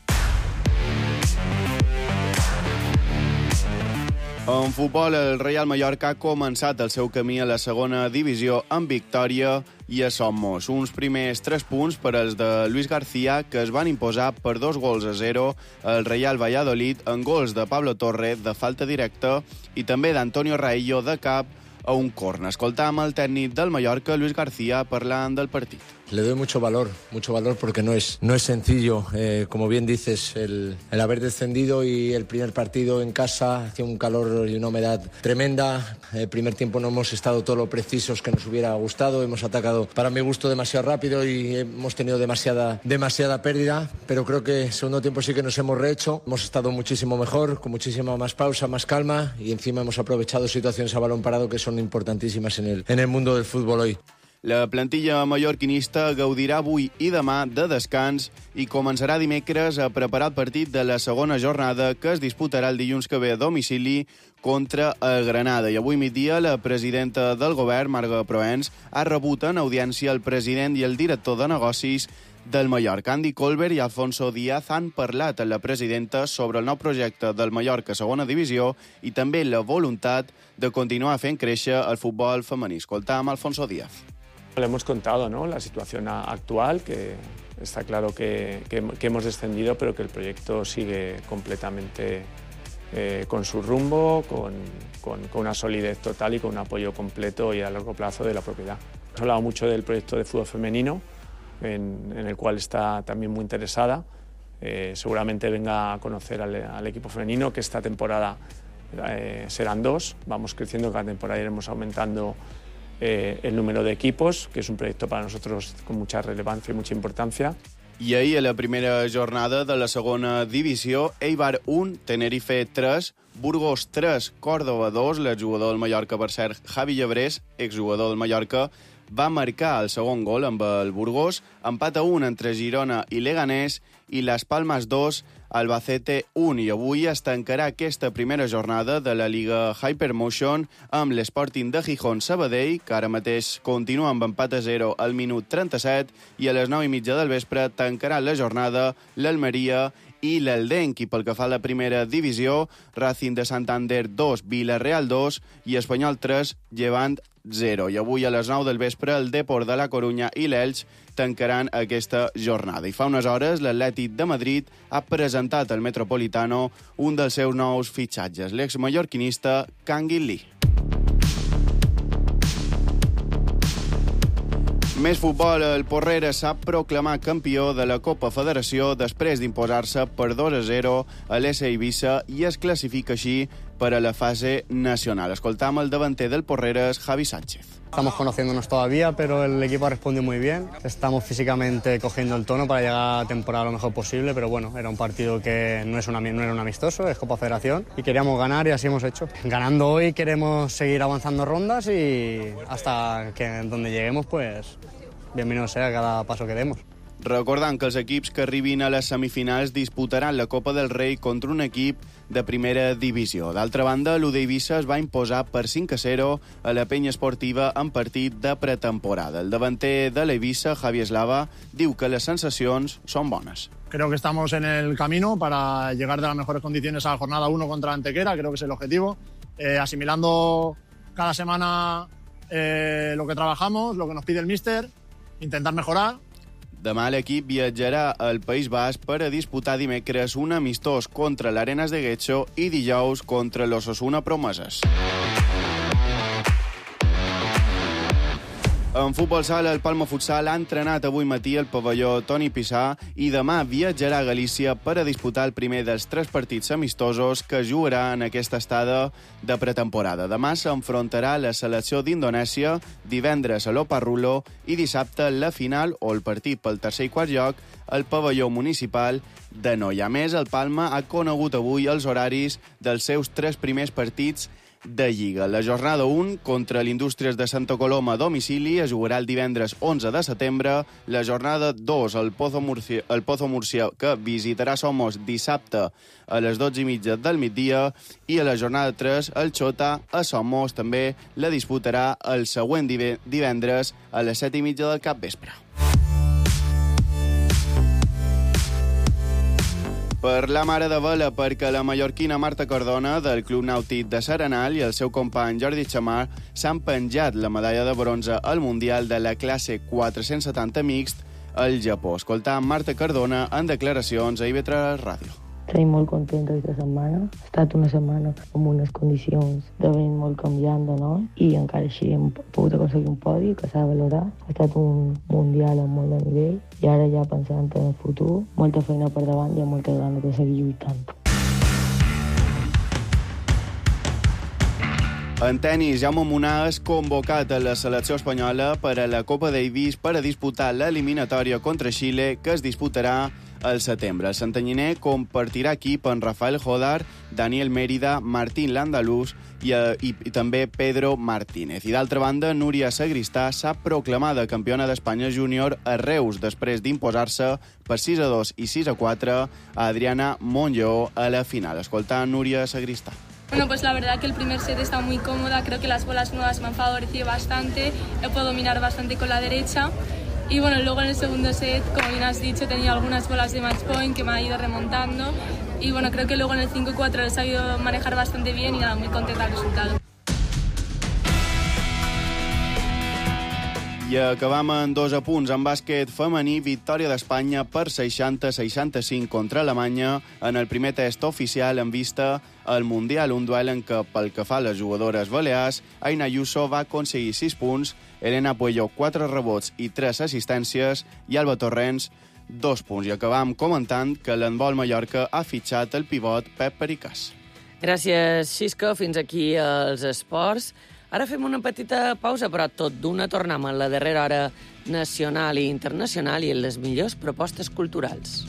[SPEAKER 13] En futbol, el Real Mallorca ha començat el seu camí a la segona divisió amb victòria i a Somos. Uns primers 3 punts per als de Luis García, que es van imposar per 2-0 al Real Valladolid en gols de Pablo Torre de falta directa i també d'Antonio Raillo de cap a un córner. Escoltam el tècnic del Mallorca, Luis García, parlant del partit.
[SPEAKER 15] Le doy mucho valor porque no es sencillo, como bien dices, el haber descendido y el primer partido en casa, hacía un calor y una humedad tremenda. El primer tiempo no hemos estado todo lo precisos que nos hubiera gustado, hemos atacado para mi gusto demasiado rápido y hemos tenido demasiada pérdida, pero creo que el segundo tiempo sí que nos hemos rehecho, hemos estado muchísimo mejor, con muchísima más pausa, más calma y encima hemos aprovechado situaciones a balón parado que son importantísimas en el mundo del fútbol hoy.
[SPEAKER 13] La plantilla mallorquinista gaudirà avui i demà de descans i començarà dimecres a preparar el partit de la segona jornada que es disputarà el dilluns que ve a domicili contra el Granada. I avui migdia la presidenta del govern, Marga Proens, ha rebut en audiència el president i el director de negocis del Mallorca. Andy Colbert i Alfonso Díaz han parlat amb la presidenta sobre el nou projecte del Mallorca segona divisió i també la voluntat de continuar fent créixer el futbol femení. Escoltam Alfonso Díaz.
[SPEAKER 16] Le hemos contado, ¿no?, la situación actual, que está claro que hemos descendido, pero que el proyecto sigue completamente con su rumbo, con una solidez total y con un apoyo completo y a largo plazo de la propiedad. Hemos hablado mucho del proyecto de fútbol femenino, en el cual está también muy interesada. Seguramente venga a conocer al equipo femenino, que esta temporada serán 2. Vamos creciendo, cada temporada iremos aumentando el número de equipos, que es un proyecto para nosotros con mucha relevancia y mucha importancia.
[SPEAKER 13] I ahir, a la primera jornada de la segona divisió, Eibar 1, Tenerife 3, Burgos 3, Córdoba 2, l'exjugador del Mallorca, per cert, Javi Llebrés, exjugador del Mallorca, va marcar el segon gol amb el Burgos, empat a 1 entre Girona i Leganés i Las Palmas 2, Albacete 1. I avui es tancarà aquesta primera jornada de la Liga Hypermotion amb l'Sporting de Gijón Sabadell, que ara mateix continua amb empat a 0 al minut 37, i a les 9:30 del vespre tancarà la jornada l'Almeria i l'Eldenc. I pel que fa a la primera divisió, Racing de Santander 2, Villarreal 2 i Espanyol 3, Llevant 0. I avui a les 9 del vespre el Depor de la Corunya i l'Elx tancaran aquesta jornada. I fa unes hores l'Atlètic de Madrid ha presentat al Metropolitano un dels seus nous fitxatges, l'exmallorquinista Kangin Lee. Més futbol, el Porrera s'ha proclamat campió de la Copa Federació després d'imposar-se per 2-0 a l'ES Eivissa i es classifica així per a la fase nacional. Escoltam el davanter del Porreres, Javi Sánchez.
[SPEAKER 17] Estamos conociéndonos todavía, pero el equipo ha respondido muy bien. Estamos físicamente cogiendo el tono para llegar a la temporada lo mejor posible, pero bueno, era un partido que no era un amistoso, es Copa Federación, y queríamos ganar y así hemos hecho. Ganando hoy queremos seguir avanzando rondas y hasta que donde lleguemos, pues bienvenido sea cada paso que demos.
[SPEAKER 13] Recordant que els equips que arribin a les semifinals disputaran la Copa del Rei contra un equip de primera divisió. D'altra banda, l'U d'Eivissa es va imposar per 5-0 a la Penya Esportiva en partit de pretemporada. El davanter de l'Eivissa, Javi Eslava, diu que les sensacions són bones.
[SPEAKER 19] Creo que estamos en el camino para llegar de las mejores condiciones a la jornada 1 contra Antequera, creo que es el objetivo. Asimilando cada semana lo que trabajamos, lo que nos pide el míster, intentar mejorar.
[SPEAKER 13] Demà l'equip viatjarà al País Basc per a disputar dimecres un amistós contra l'Arenas de Guecho i dijous contra l'Osasuna Promeses. En futbol sala, el Palma Futsal ha entrenat avui matí al pavelló Toni Pissà i demà viatjarà a Galícia per a disputar el primer dels 3 partits amistosos que jugarà en aquesta estada de pretemporada. Demà s'enfrontarà la selecció d'Indonèsia, divendres a l'Oparrulo i dissabte la final o el partit pel tercer i quart lloc al pavelló municipal de Noia. A més, el Palma ha conegut avui els horaris dels seus 3 primers partits de Lliga. La jornada 1 contra l'Indústries de Santa Coloma a domicili es jugarà el divendres 11 de setembre. La jornada 2 el Pozo Murcia, que visitarà Somos dissabte a les 12:30 del migdia, i a la jornada 3 el Xota a Somos també la disputarà el següent divendres a les 7:30 del capvespre. Parlam ara de vela perquè la mallorquina Marta Cardona del Club Nàutic de Serenal i el seu company Jordi Chamar s'han penjat la medalla de bronze al Mundial de la classe 470 mixt al Japó. Escoltam Marta Cardona en declaracions a IB3 Ràdio.
[SPEAKER 8] Estic molt contenta aquesta setmana. Ha estat una setmana amb unes condicions de vent molt canviant, no? I encara així hem pogut aconseguir un podi que s'ha de valorar. Ha estat un mundial amb molt de nivell i ara ja pensant en el futur, molta feina per davant i amb molta ganes de seguir lluitant.
[SPEAKER 13] En tenis, Jaume Munà és convocat a la selecció espanyola per a la Copa Davis per a disputar l'eliminatòria contra Xile que es disputarà al setembre. El santanyiner compartirà equip amb Rafael Jodar, Daniel Mérida, Martín Landalús i també Pedro Martínez. I d'altra banda, Núria Sagristà s'ha proclamada campiona d'Espanya júnior a Reus després d'imposar-se per 6-2 i 6-4 a Adriana Monlló a la final. Escolta Núria Sagristà.
[SPEAKER 9] Bueno, pues la verdad que el primer set está muy cómoda, creo que las bolas nuevas me han favorecido bastante, he podido dominar bastante con la derecha. Y bueno, luego en el segundo set, como bien has dicho, he tenido algunas bolas de match point que me han ido remontando. Y bueno, creo que luego en el 5-4 he sabido manejar bastante bien y nada, muy contenta del resultado.
[SPEAKER 13] I acabam en 2 apunts. En bàsquet femení, victòria d'Espanya per 60-65 contra Alemanya en el primer test oficial en vista al Mundial, un duel en què, pel que fa a les jugadores balears, Aina Ayuso va aconseguir 6 punts, Elena Puello 4 rebots i 3 assistències i Alba Torrents 2 punts. I acabam comentant que l'handbol Mallorca ha fitxat el pivot Pep Pericàs.
[SPEAKER 1] Gràcies, Xisco. Fins aquí els esports. Ara fem una petita pausa, però tot d'una tornem a la darrera hora nacional i internacional i en les millors propostes culturals.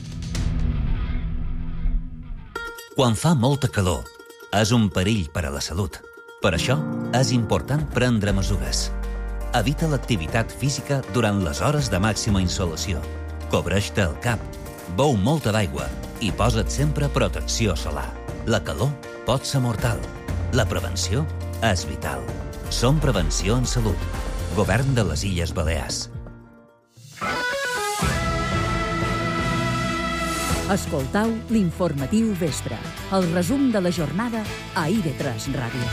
[SPEAKER 18] Quan fa molta calor, és un perill per a la salut. Per això, és important prendre mesures. Evita l'activitat física durant les hores de màxima insolació. Cobreix-te el cap, beu molta d'aigua i posa't sempre protecció solar. La calor pot ser mortal. La prevenció és vital. Som Prevenció en Salut. Govern de les Illes Balears.
[SPEAKER 2] Escoltau l'informatiu vespre. El resum de la jornada a IB3 Ràdio.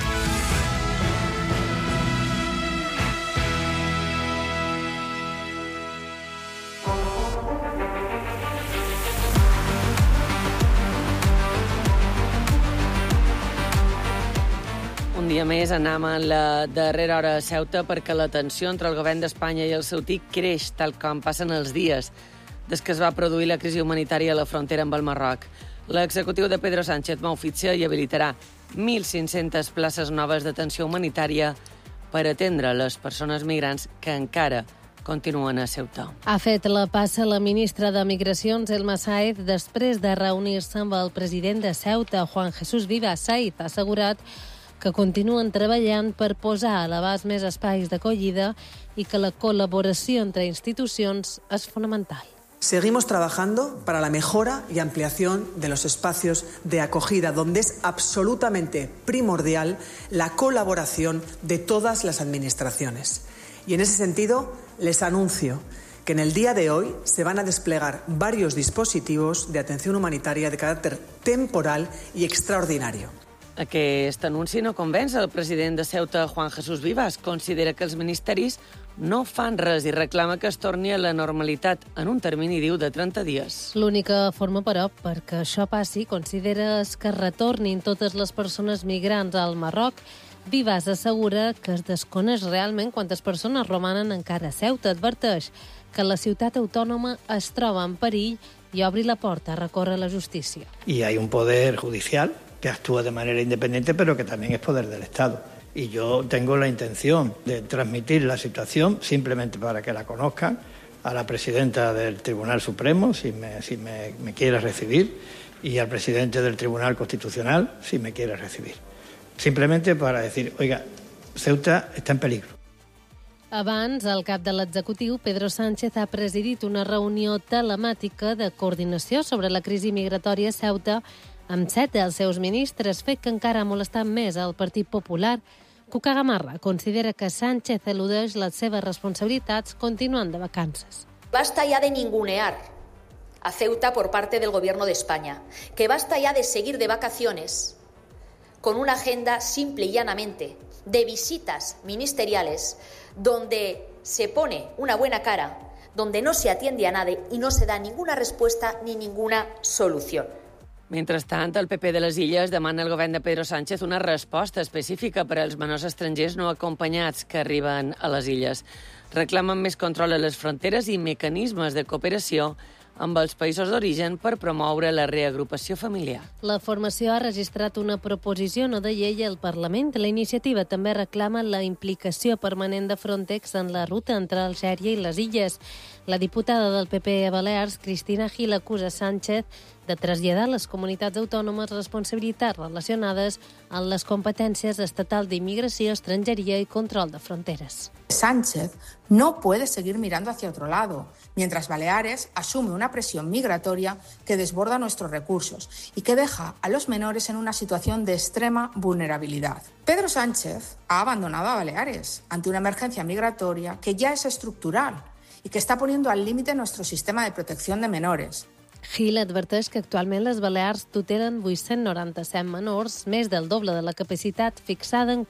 [SPEAKER 1] Un dia més anem a la darrera hora a Ceuta perquè la tensió entre el govern d'Espanya i el Ceutí creix tal com passen els dies des que es va produir la crisi humanitària a la frontera amb el Marroc. L'executiu de Pedro Sánchez m'oficia i habilitarà 1.500 places noves d'atenció humanitària per atendre les persones migrants que encara continuen a Ceuta.
[SPEAKER 3] Ha fet la passa la ministra de Migracions, Elma Saez, després de reunir-se amb el president de Ceuta, Juan Jesús Vivas. Saez ha assegurat que continuen treballant per posar a l'abast més espais d'acollida i que la col·laboració entre institucions és fonamental.
[SPEAKER 20] Seguimos trabajando para la mejora y ampliación de los espacios de acogida, donde es absolutamente primordial la colaboración de todas las administraciones. Y en ese sentido, les anuncio que en el día de hoy se van a desplegar varios dispositivos de atención humanitaria de carácter temporal y extraordinario.
[SPEAKER 1] Aquest anunci no convenç el president de Ceuta, Juan Jesús Vivas. Considera que els ministeris no fan res i reclama que es torni a la normalitat en un termini, diu, de 30 dies.
[SPEAKER 3] L'única forma, però, perquè això passi, considera que retornin totes les persones migrants al Marroc. Vives assegura que es desconeix realment quantes persones romanen encara a Ceuta. Adverteix que la ciutat autònoma es troba en perill i obri la porta a recórrer la justícia.
[SPEAKER 7] Y hay un poder judicial que actúa de manera independiente, pero que también es poder del Estado. Y yo tengo la intención de transmitir la situación, simplemente para que la conozcan, a la presidenta del Tribunal Supremo, si me quiere recibir, y al presidente del Tribunal Constitucional, si me quiere recibir. Simplemente para decir, oiga, Ceuta está en peligro.
[SPEAKER 3] Abans, el cap de l'executiu, Pedro Sánchez, ha presidit una reunió telemàtica de coordinació sobre la crisi migratòria a Ceuta amb 7 dels seus ministres, fet que encara ha molestat més al Partit Popular. Cuca Gamarra considera que Sánchez eludeix les seves responsabilitats continuant de vacances.
[SPEAKER 21] Basta ya de ningunear a Ceuta por parte del Gobierno de España, que basta ya de seguir de vacaciones con una agenda simple y llanamente de visitas ministeriales donde se pone una buena cara, donde no se atiende a nadie y no se da ninguna respuesta ni ninguna solución.
[SPEAKER 1] Mentrestant, el PP de les Illes demana al govern de Pedro Sánchez una resposta específica per als menors estrangers no acompanyats que arriben a les illes. Reclamen més control a les fronteres i mecanismes de cooperació amb els països d'origen per promoure la reagrupació familiar.
[SPEAKER 3] La formació ha registrat una proposició no de llei al Parlament. La iniciativa també reclama la implicació permanent de Frontex en la ruta entre Algèria i les Illes. La diputada del PP a Balears, Cristina Gil, acusa Sánchez de traslladar a les comunitats autònomes responsabilitats relacionades amb les competències estatal d'immigració, estrangeria i control de fronteres.
[SPEAKER 22] Sánchez no puede seguir mirando hacia otro lado, mientras Baleares asume una presión migratoria que desborda nuestros recursos y que deja a los menores en una situación de extrema vulnerabilidad. Pedro Sánchez ha abandonado a Baleares ante una emergencia migratoria que ya es estructural y que está poniendo al límite nuestro sistema de protección de menores.
[SPEAKER 3] Gil adverteix que actualment les Balears tutelen 897 menors, més del doble de la capacitat fixada en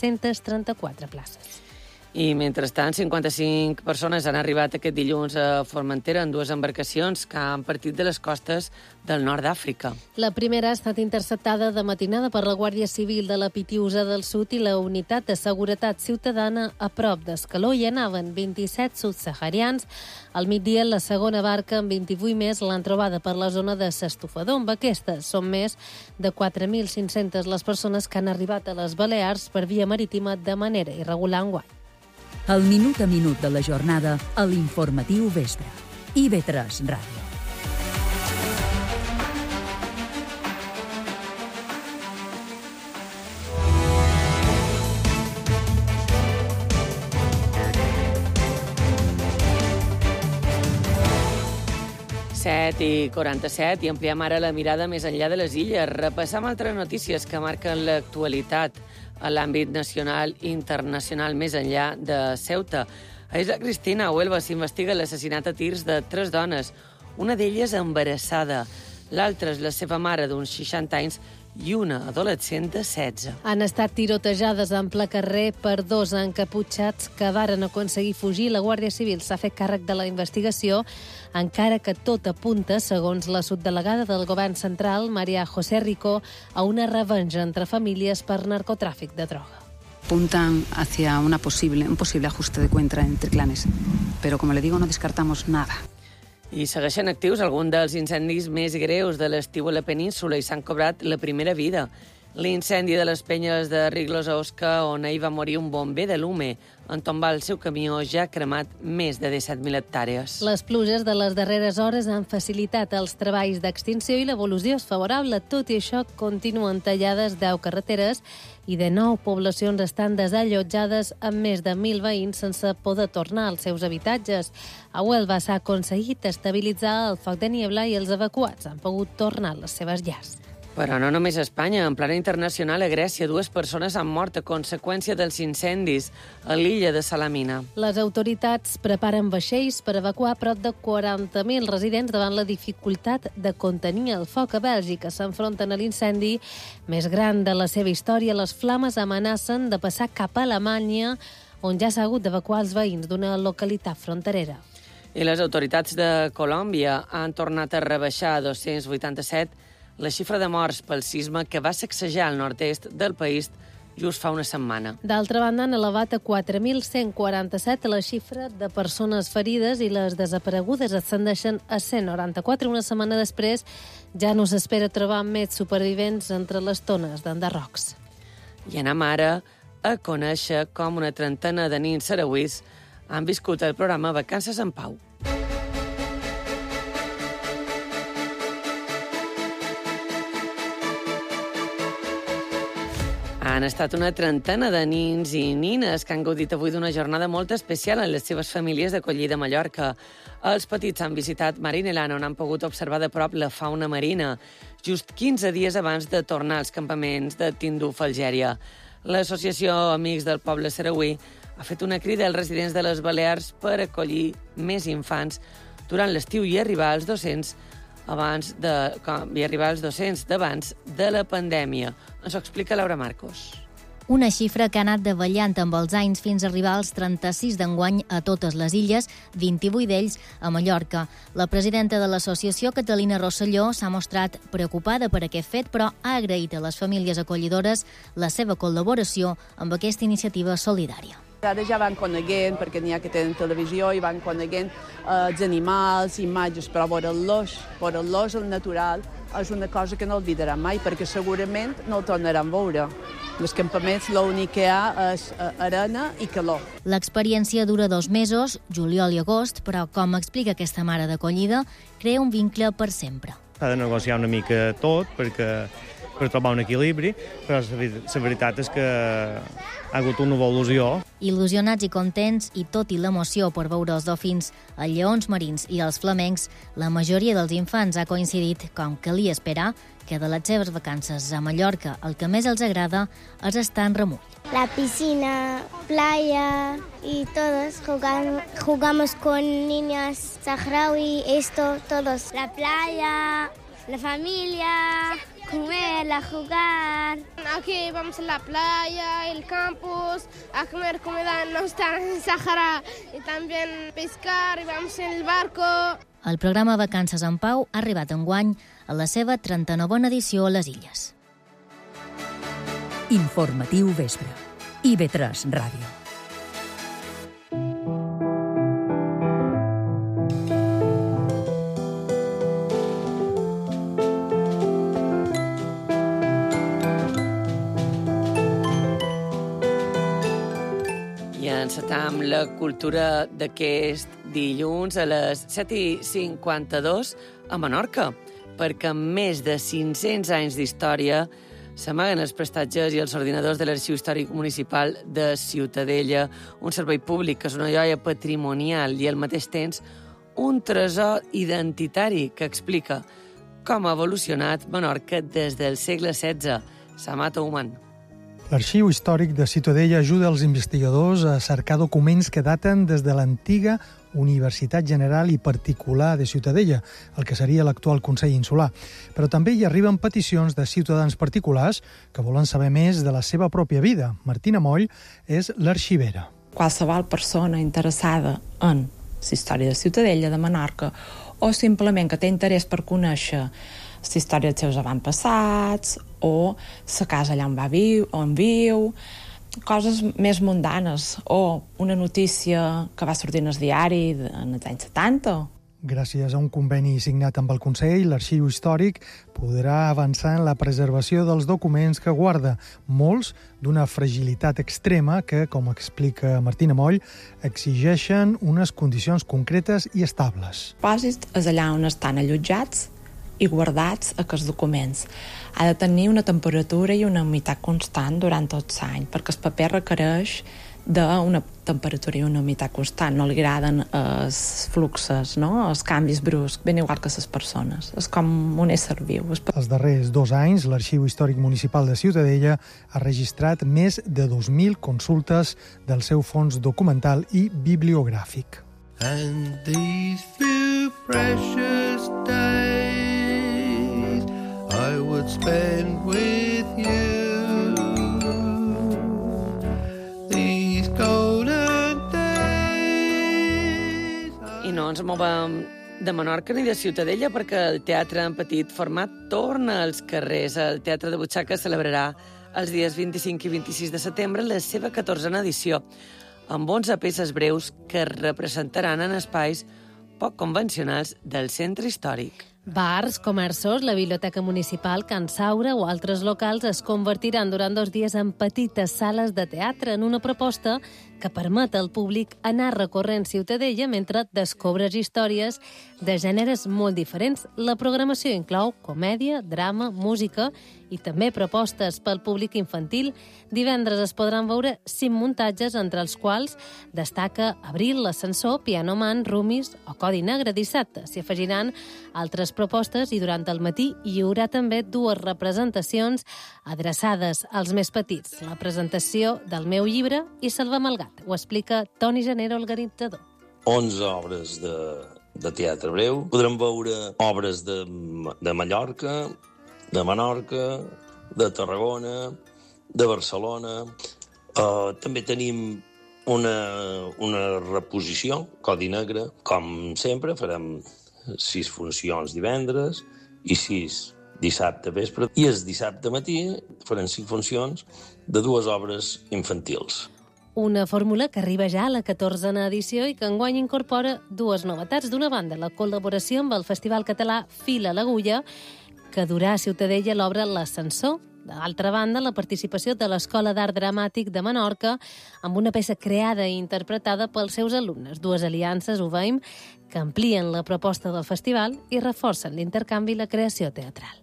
[SPEAKER 3] 434 places.
[SPEAKER 1] I, mentrestant, 55 persones han arribat aquest dilluns a Formentera en 2 embarcacions que han partit de les costes del nord d'Àfrica.
[SPEAKER 3] La primera ha estat interceptada de matinada per la Guàrdia Civil de la Pitiusa del Sud i la Unitat de Seguretat Ciutadana a prop d'Escaló. Hi anaven 27 subsaharians. Al migdia, la segona barca amb 28 més l'han trobada per la zona de s'Estofador. Amb aquestes són més de 4.500 les persones que han arribat a les Balears per via marítima de manera irregular enguany.
[SPEAKER 2] El minut a minut de la jornada a l'Informatiu Vespre. IB3 Ràdio.
[SPEAKER 1] i 47 i ampliem ara la mirada més enllà de les illes. Repassam altres notícies que marquen l'actualitat a l'àmbit nacional i internacional més enllà de Ceuta. A Isla Cristina, a Huelva, s'investiga l'assassinat a tirs de 3 dones, una d'elles embarassada. L'altra és la seva mare d'uns 60 anys i una adolescent de 16.
[SPEAKER 3] Han estat tirotejades en ple carrer per 2 encaputxats que varen aconseguir fugir. La Guàrdia Civil s'ha fet càrrec de la investigació, encara que tot apunta, segons la subdelegada del govern central, María José Rico, a una revenja entre famílies per narcotràfic de droga.
[SPEAKER 23] Apuntan hacia un posible ajuste de cuenta entre clanes, pero como le digo, no descartamos nada.
[SPEAKER 1] I segueixen actius alguns dels incendis més greus de l'estiu a la península i s'han cobrat la primera vida. L'incendi de les penyes de Riglos a Osca, on ahir va morir un bomber de l'UME. En tombar el seu camió ja ha cremat més de 17.000 hectàrees.
[SPEAKER 3] Les pluges de les darreres hores han facilitat els treballs d'extinció i l'evolució és favorable. Tot i això, continuen tallades 10 carreteres i de 9 poblacions estan desallotjades amb més de 1.000 veïns sense poder tornar als seus habitatges. A Huelva s'ha aconseguit estabilitzar el foc de niebla i els evacuats han pogut tornar a les seves llars.
[SPEAKER 1] Però no només a Espanya. En plana internacional, a Grècia, 2 persones han mort a conseqüència dels incendis a l'illa de Salamina.
[SPEAKER 3] Les autoritats preparen vaixells per evacuar prop de 40.000 residents davant la dificultat de contenir el foc. A Bèlgica s'enfronten a l'incendi més gran de la seva història. Les flames amenacen de passar cap a Alemanya, on ja s'ha hagut d'evacuar els veïns d'una localitat fronterera.
[SPEAKER 1] I les autoritats de Colòmbia han tornat a rebaixar a 287 la xifra de morts pel sisme que va sacsejar el nord-est del país just fa una setmana.
[SPEAKER 3] D'altra banda, han elevat a 4.147 la xifra de persones ferides i les desaparegudes ascendeixen a 194. Una setmana després ja no s'espera trobar més supervivents entre les tones d'enderrocs.
[SPEAKER 1] I anem ara a conèixer com una trentena de nins sarauís han viscut el programa Vacances en Pau. Han estat una trentena de nins i nines que han gaudit avui d'una jornada molt especial en les seves famílies d'acollida a Mallorca. Els petits han visitat Marinelana, on han pogut observar de prop la fauna marina, just 15 dies abans de tornar als campaments de Tinduf, Algèria. L'Associació Amics del Poble Sarauí ha fet una crida als residents de les Balears per acollir més infants durant l'estiu i arribar als 200 d'abans de la pandèmia. Ens ho explica Laura Marcos.
[SPEAKER 4] Una xifra que ha anat davallant amb els anys fins a arribar als 36 d'enguany a totes les illes, 28 d'ells a Mallorca. La presidenta de l'associació, Catalina Rosselló, s'ha mostrat preocupada per aquest fet, però ha agraït a les famílies acollidores la seva col·laboració amb aquesta iniciativa solidària.
[SPEAKER 6] Ara ja van coneguent, perquè n'hi ha que tenen televisió, i van coneguent els animals, imatges, però veure-los al natural és una cosa que no oblidaran mai, perquè segurament no el tornaran a veure. Els campaments l'únic que hi ha és arena i calor.
[SPEAKER 4] L'experiència dura 2 mesos, juliol i agost, però, com explica aquesta mare d'acollida, crea un vincle per sempre.
[SPEAKER 10] S'ha de negociar una mica tot per trobar un equilibri, però la veritat és que ha hagut una evolució.
[SPEAKER 4] Il·lusionats i contents, i tot i l'emoció per veure els dofins, els lleons marins i els flamencs, la majoria dels infants ha coincidit, com calia esperar, que de les seves vacances a Mallorca el que més els agrada és estar en remull.
[SPEAKER 24] La piscina, playa y todos jugamos con niñas saharaui, todos. La playa, la familia, comer, jugar.
[SPEAKER 25] Aquí vamos a la playa, el campus, a comer comida nuestra en Sahara y también pescar y vamos en el barco.
[SPEAKER 4] El programa Vacances en Pau ha arribat enguany a la seva 39a edició a les Illes.
[SPEAKER 2] Informatiu vespre. IB3 Ràdio.
[SPEAKER 1] Encetam la cultura d'aquest dilluns a les 7:52 a Menorca, perquè amb més de 500 anys d'història s'amaguen els prestatges i els ordinadors de l'Arxiu Històric Municipal de Ciutadella, un servei públic que és una joia patrimonial i al mateix temps un tresor identitari que explica com ha evolucionat Menorca des del segle XVI. Samata Human.
[SPEAKER 26] L'Arxiu Històric de Ciutadella ajuda els investigadors a cercar documents que daten des de l'antiga Universitat General i Particular de Ciutadella, el que seria l'actual Consell Insular. Però també hi arriben peticions de ciutadans particulars que volen saber més de la seva pròpia vida. Martina Moll és l'arxivera.
[SPEAKER 12] Qualsevol persona interessada en la història de Ciutadella, de Menorca, o simplement que té interès per conèixer la història dels seus avantpassats o la casa allà on viu, coses més mundanes, o una notícia que va sortir en el diari en els anys 70.
[SPEAKER 26] Gràcies a un conveni signat amb el Consell, l'Arxiu Històric podrà avançar en la preservació dels documents que guarda, molts d'una fragilitat extrema que, com explica Martina Moll, exigeixen unes condicions concretes i estables.
[SPEAKER 12] Pòsit és allà on estan allotjats i guardats aquests documents. Ha de tenir una temperatura i una humitat constant durant tot l'any, perquè el paper requereix d'una temperatura i una humitat constant. No li agraden els fluxos, no? Els canvis bruscs, ben igual que les persones. És com un ésser viu.
[SPEAKER 26] Els darrers 2 anys, l'Arxiu Històric Municipal de Ciutadella ha registrat més de 2.000 consultes del seu fons documental i bibliogràfic.
[SPEAKER 27] And these few precious days I would spend with you. These golden
[SPEAKER 1] ens movem de Menorca ni de Ciutadella perquè el teatre en petit format torna als carrers. El Teatre de Butxaca celebrarà els dies 25 i 26 de setembre la seva 14a edició, amb 11 peces breus que es representaran en espais poc convencionals del centre històric.
[SPEAKER 3] Bars, comerços, la Biblioteca Municipal, Can Saura o altres locals es convertiran durant 2 dies en petites sales de teatre en una proposta que permet al públic anar recorrent Ciutadella mentre descobres històries de gèneres molt diferents. La programació inclou comèdia, drama, música i també propostes pel públic infantil. Divendres es podran veure 5 muntatges, entre els quals destaca Abril, l'ascensor, Piano Man, Rumis o Codi Negre. Dissabte s'hi afegiran altres propostes i durant el matí hi haurà també 2 representacions adreçades als més petits. La presentació del meu llibre i Salvem el gat. Ho explica Toni Janero, organitzador.
[SPEAKER 5] 11 obres de teatre breu. Podrem veure obres de Mallorca, de Menorca, de Tarragona, de Barcelona. També tenim una reposició, Codi Negre. Com sempre, farem 6 funcions divendres i 6 dissabte vespre. I el dissabte matí farem 5 funcions de 2 obres infantils.
[SPEAKER 3] Una fórmula que arriba ja a la 14a edició i que enguany incorpora 2 novetats. D'una banda, la col·laboració amb el Festival Català Fil a l'Agulla, que durà a Ciutadella l'obra L'Ascensor. D'altra banda, la participació de l'Escola d'Art Dramàtic de Menorca amb una peça creada i interpretada pels seus alumnes. 2 aliances, ho veiem, que amplien la proposta del festival i reforcen l'intercanvi i la creació teatral.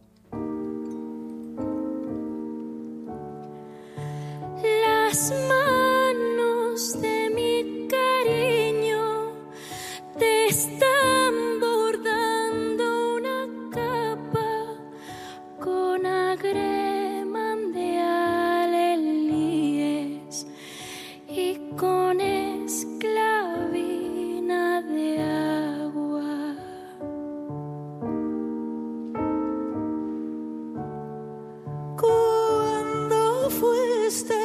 [SPEAKER 11] Las manos de mi cariño te están bordando una capa con agreman de alelíes y con esclavina de agua. Cuando fuiste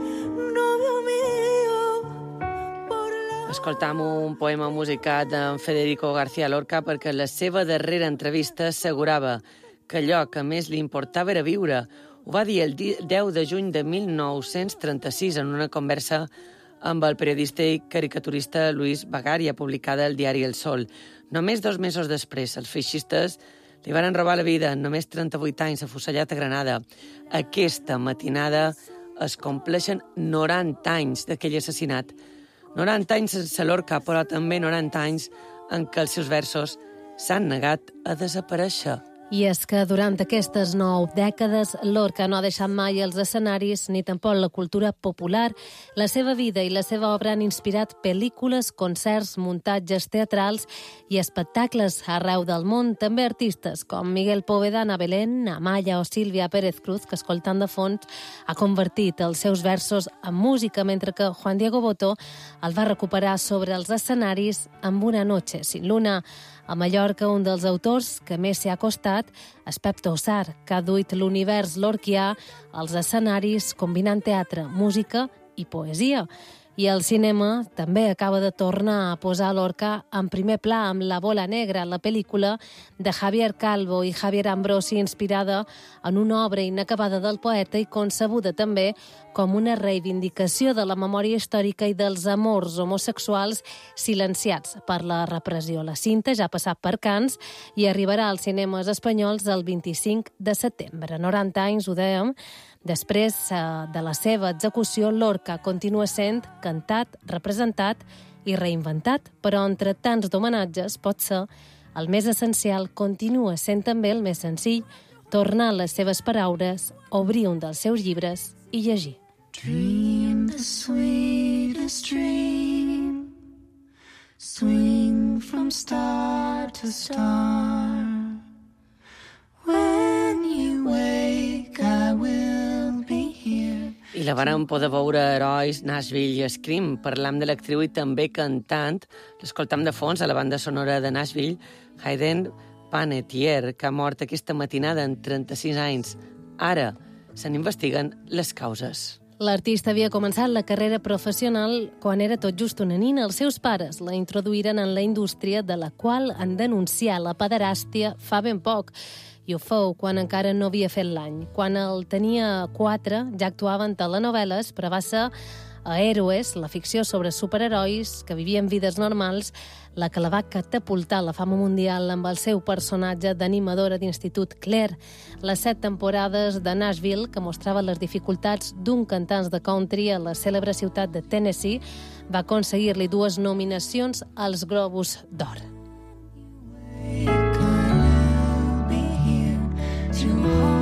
[SPEAKER 1] Escoltam un poema musicat d'en Federico García Lorca perquè en la seva darrera entrevista assegurava que allò que més li importava era viure. Ho va dir el 10 de juny de 1936 en una conversa amb el periodista i caricaturista Luis Bagaria, publicada al diari El Sol. Només 2 mesos després, els feixistes li van robar la vida en només 38 anys afusellat a Granada. Aquesta matinada es compleixen 90 anys d'aquell assassinat. 90 anys sense Lorca, però també 90 anys en què els seus versos s'han negat a desaparèixer.
[SPEAKER 3] I és que durant aquestes 9 dècades Lorca no ha deixat mai els escenaris ni tampoc la cultura popular. La seva vida i la seva obra han inspirat pel·lícules, concerts, muntatges teatrals i espectacles arreu del món. També artistes com Miguel Poveda, Ana Belén, Amaya o Sílvia Pérez Cruz, que escoltant de fons ha convertit els seus versos en música, mentre que Juan Diego Botó el va recuperar sobre els escenaris amb Una noche sin luna. A Mallorca, un dels autors que més s'hi ha acostat és Pep Tossar, que ha duit l'univers lorquià als escenaris combinant teatre, música i poesia. I el cinema també acaba de tornar a posar Lorca en primer pla amb La bola negra, la pel·lícula de Javier Calvo i Javier Ambrosi, inspirada en una obra inacabada del poeta i concebuda també com una reivindicació de la memòria històrica i dels amors homosexuals silenciats per la repressió. La cinta ja ha passat per Cannes i arribarà als cinemes espanyols el 25 de setembre. 90 anys, ho dèiem. Després de la seva execució, Lorca continua sent cantat, representat i reinventat, però entre tants d'homenatges, potser el més essencial continua sent també el més senzill, tornar a les seves paraules, obrir un dels seus llibres i llegir.
[SPEAKER 11] Dream the sweetest dream, swing from star to star. When you wake, I will be here.
[SPEAKER 1] I la vàrem poder veure a Herois, Nashville i Scream. Parlam de l'actriu i també cantant. L'escoltam de fons a la banda sonora de Nashville, Hayden Panettiere, que ha mort aquesta matinada en 36 anys. Ara se n'investiguen les causes.
[SPEAKER 3] L'artista havia començat la carrera professional quan era tot just una nina. Els seus pares la introduïren en la indústria de la qual han denunciat la pederàstia fa ben poc. I ho fou quan encara no havia fet l'any. Quan el tenia 4 ja actuava en telenovel·les, però va ser a Héroes, la ficció sobre superherois que vivien vides normals, la que la va catapultar a la fama mundial amb el seu personatge d'animadora d'institut Claire. Les 7 temporades de Nashville, que mostrava les dificultats d'un cantant de country a la cèlebre ciutat de Tennessee, va aconseguir-li 2 nominacions als Globus d'Or.
[SPEAKER 11] To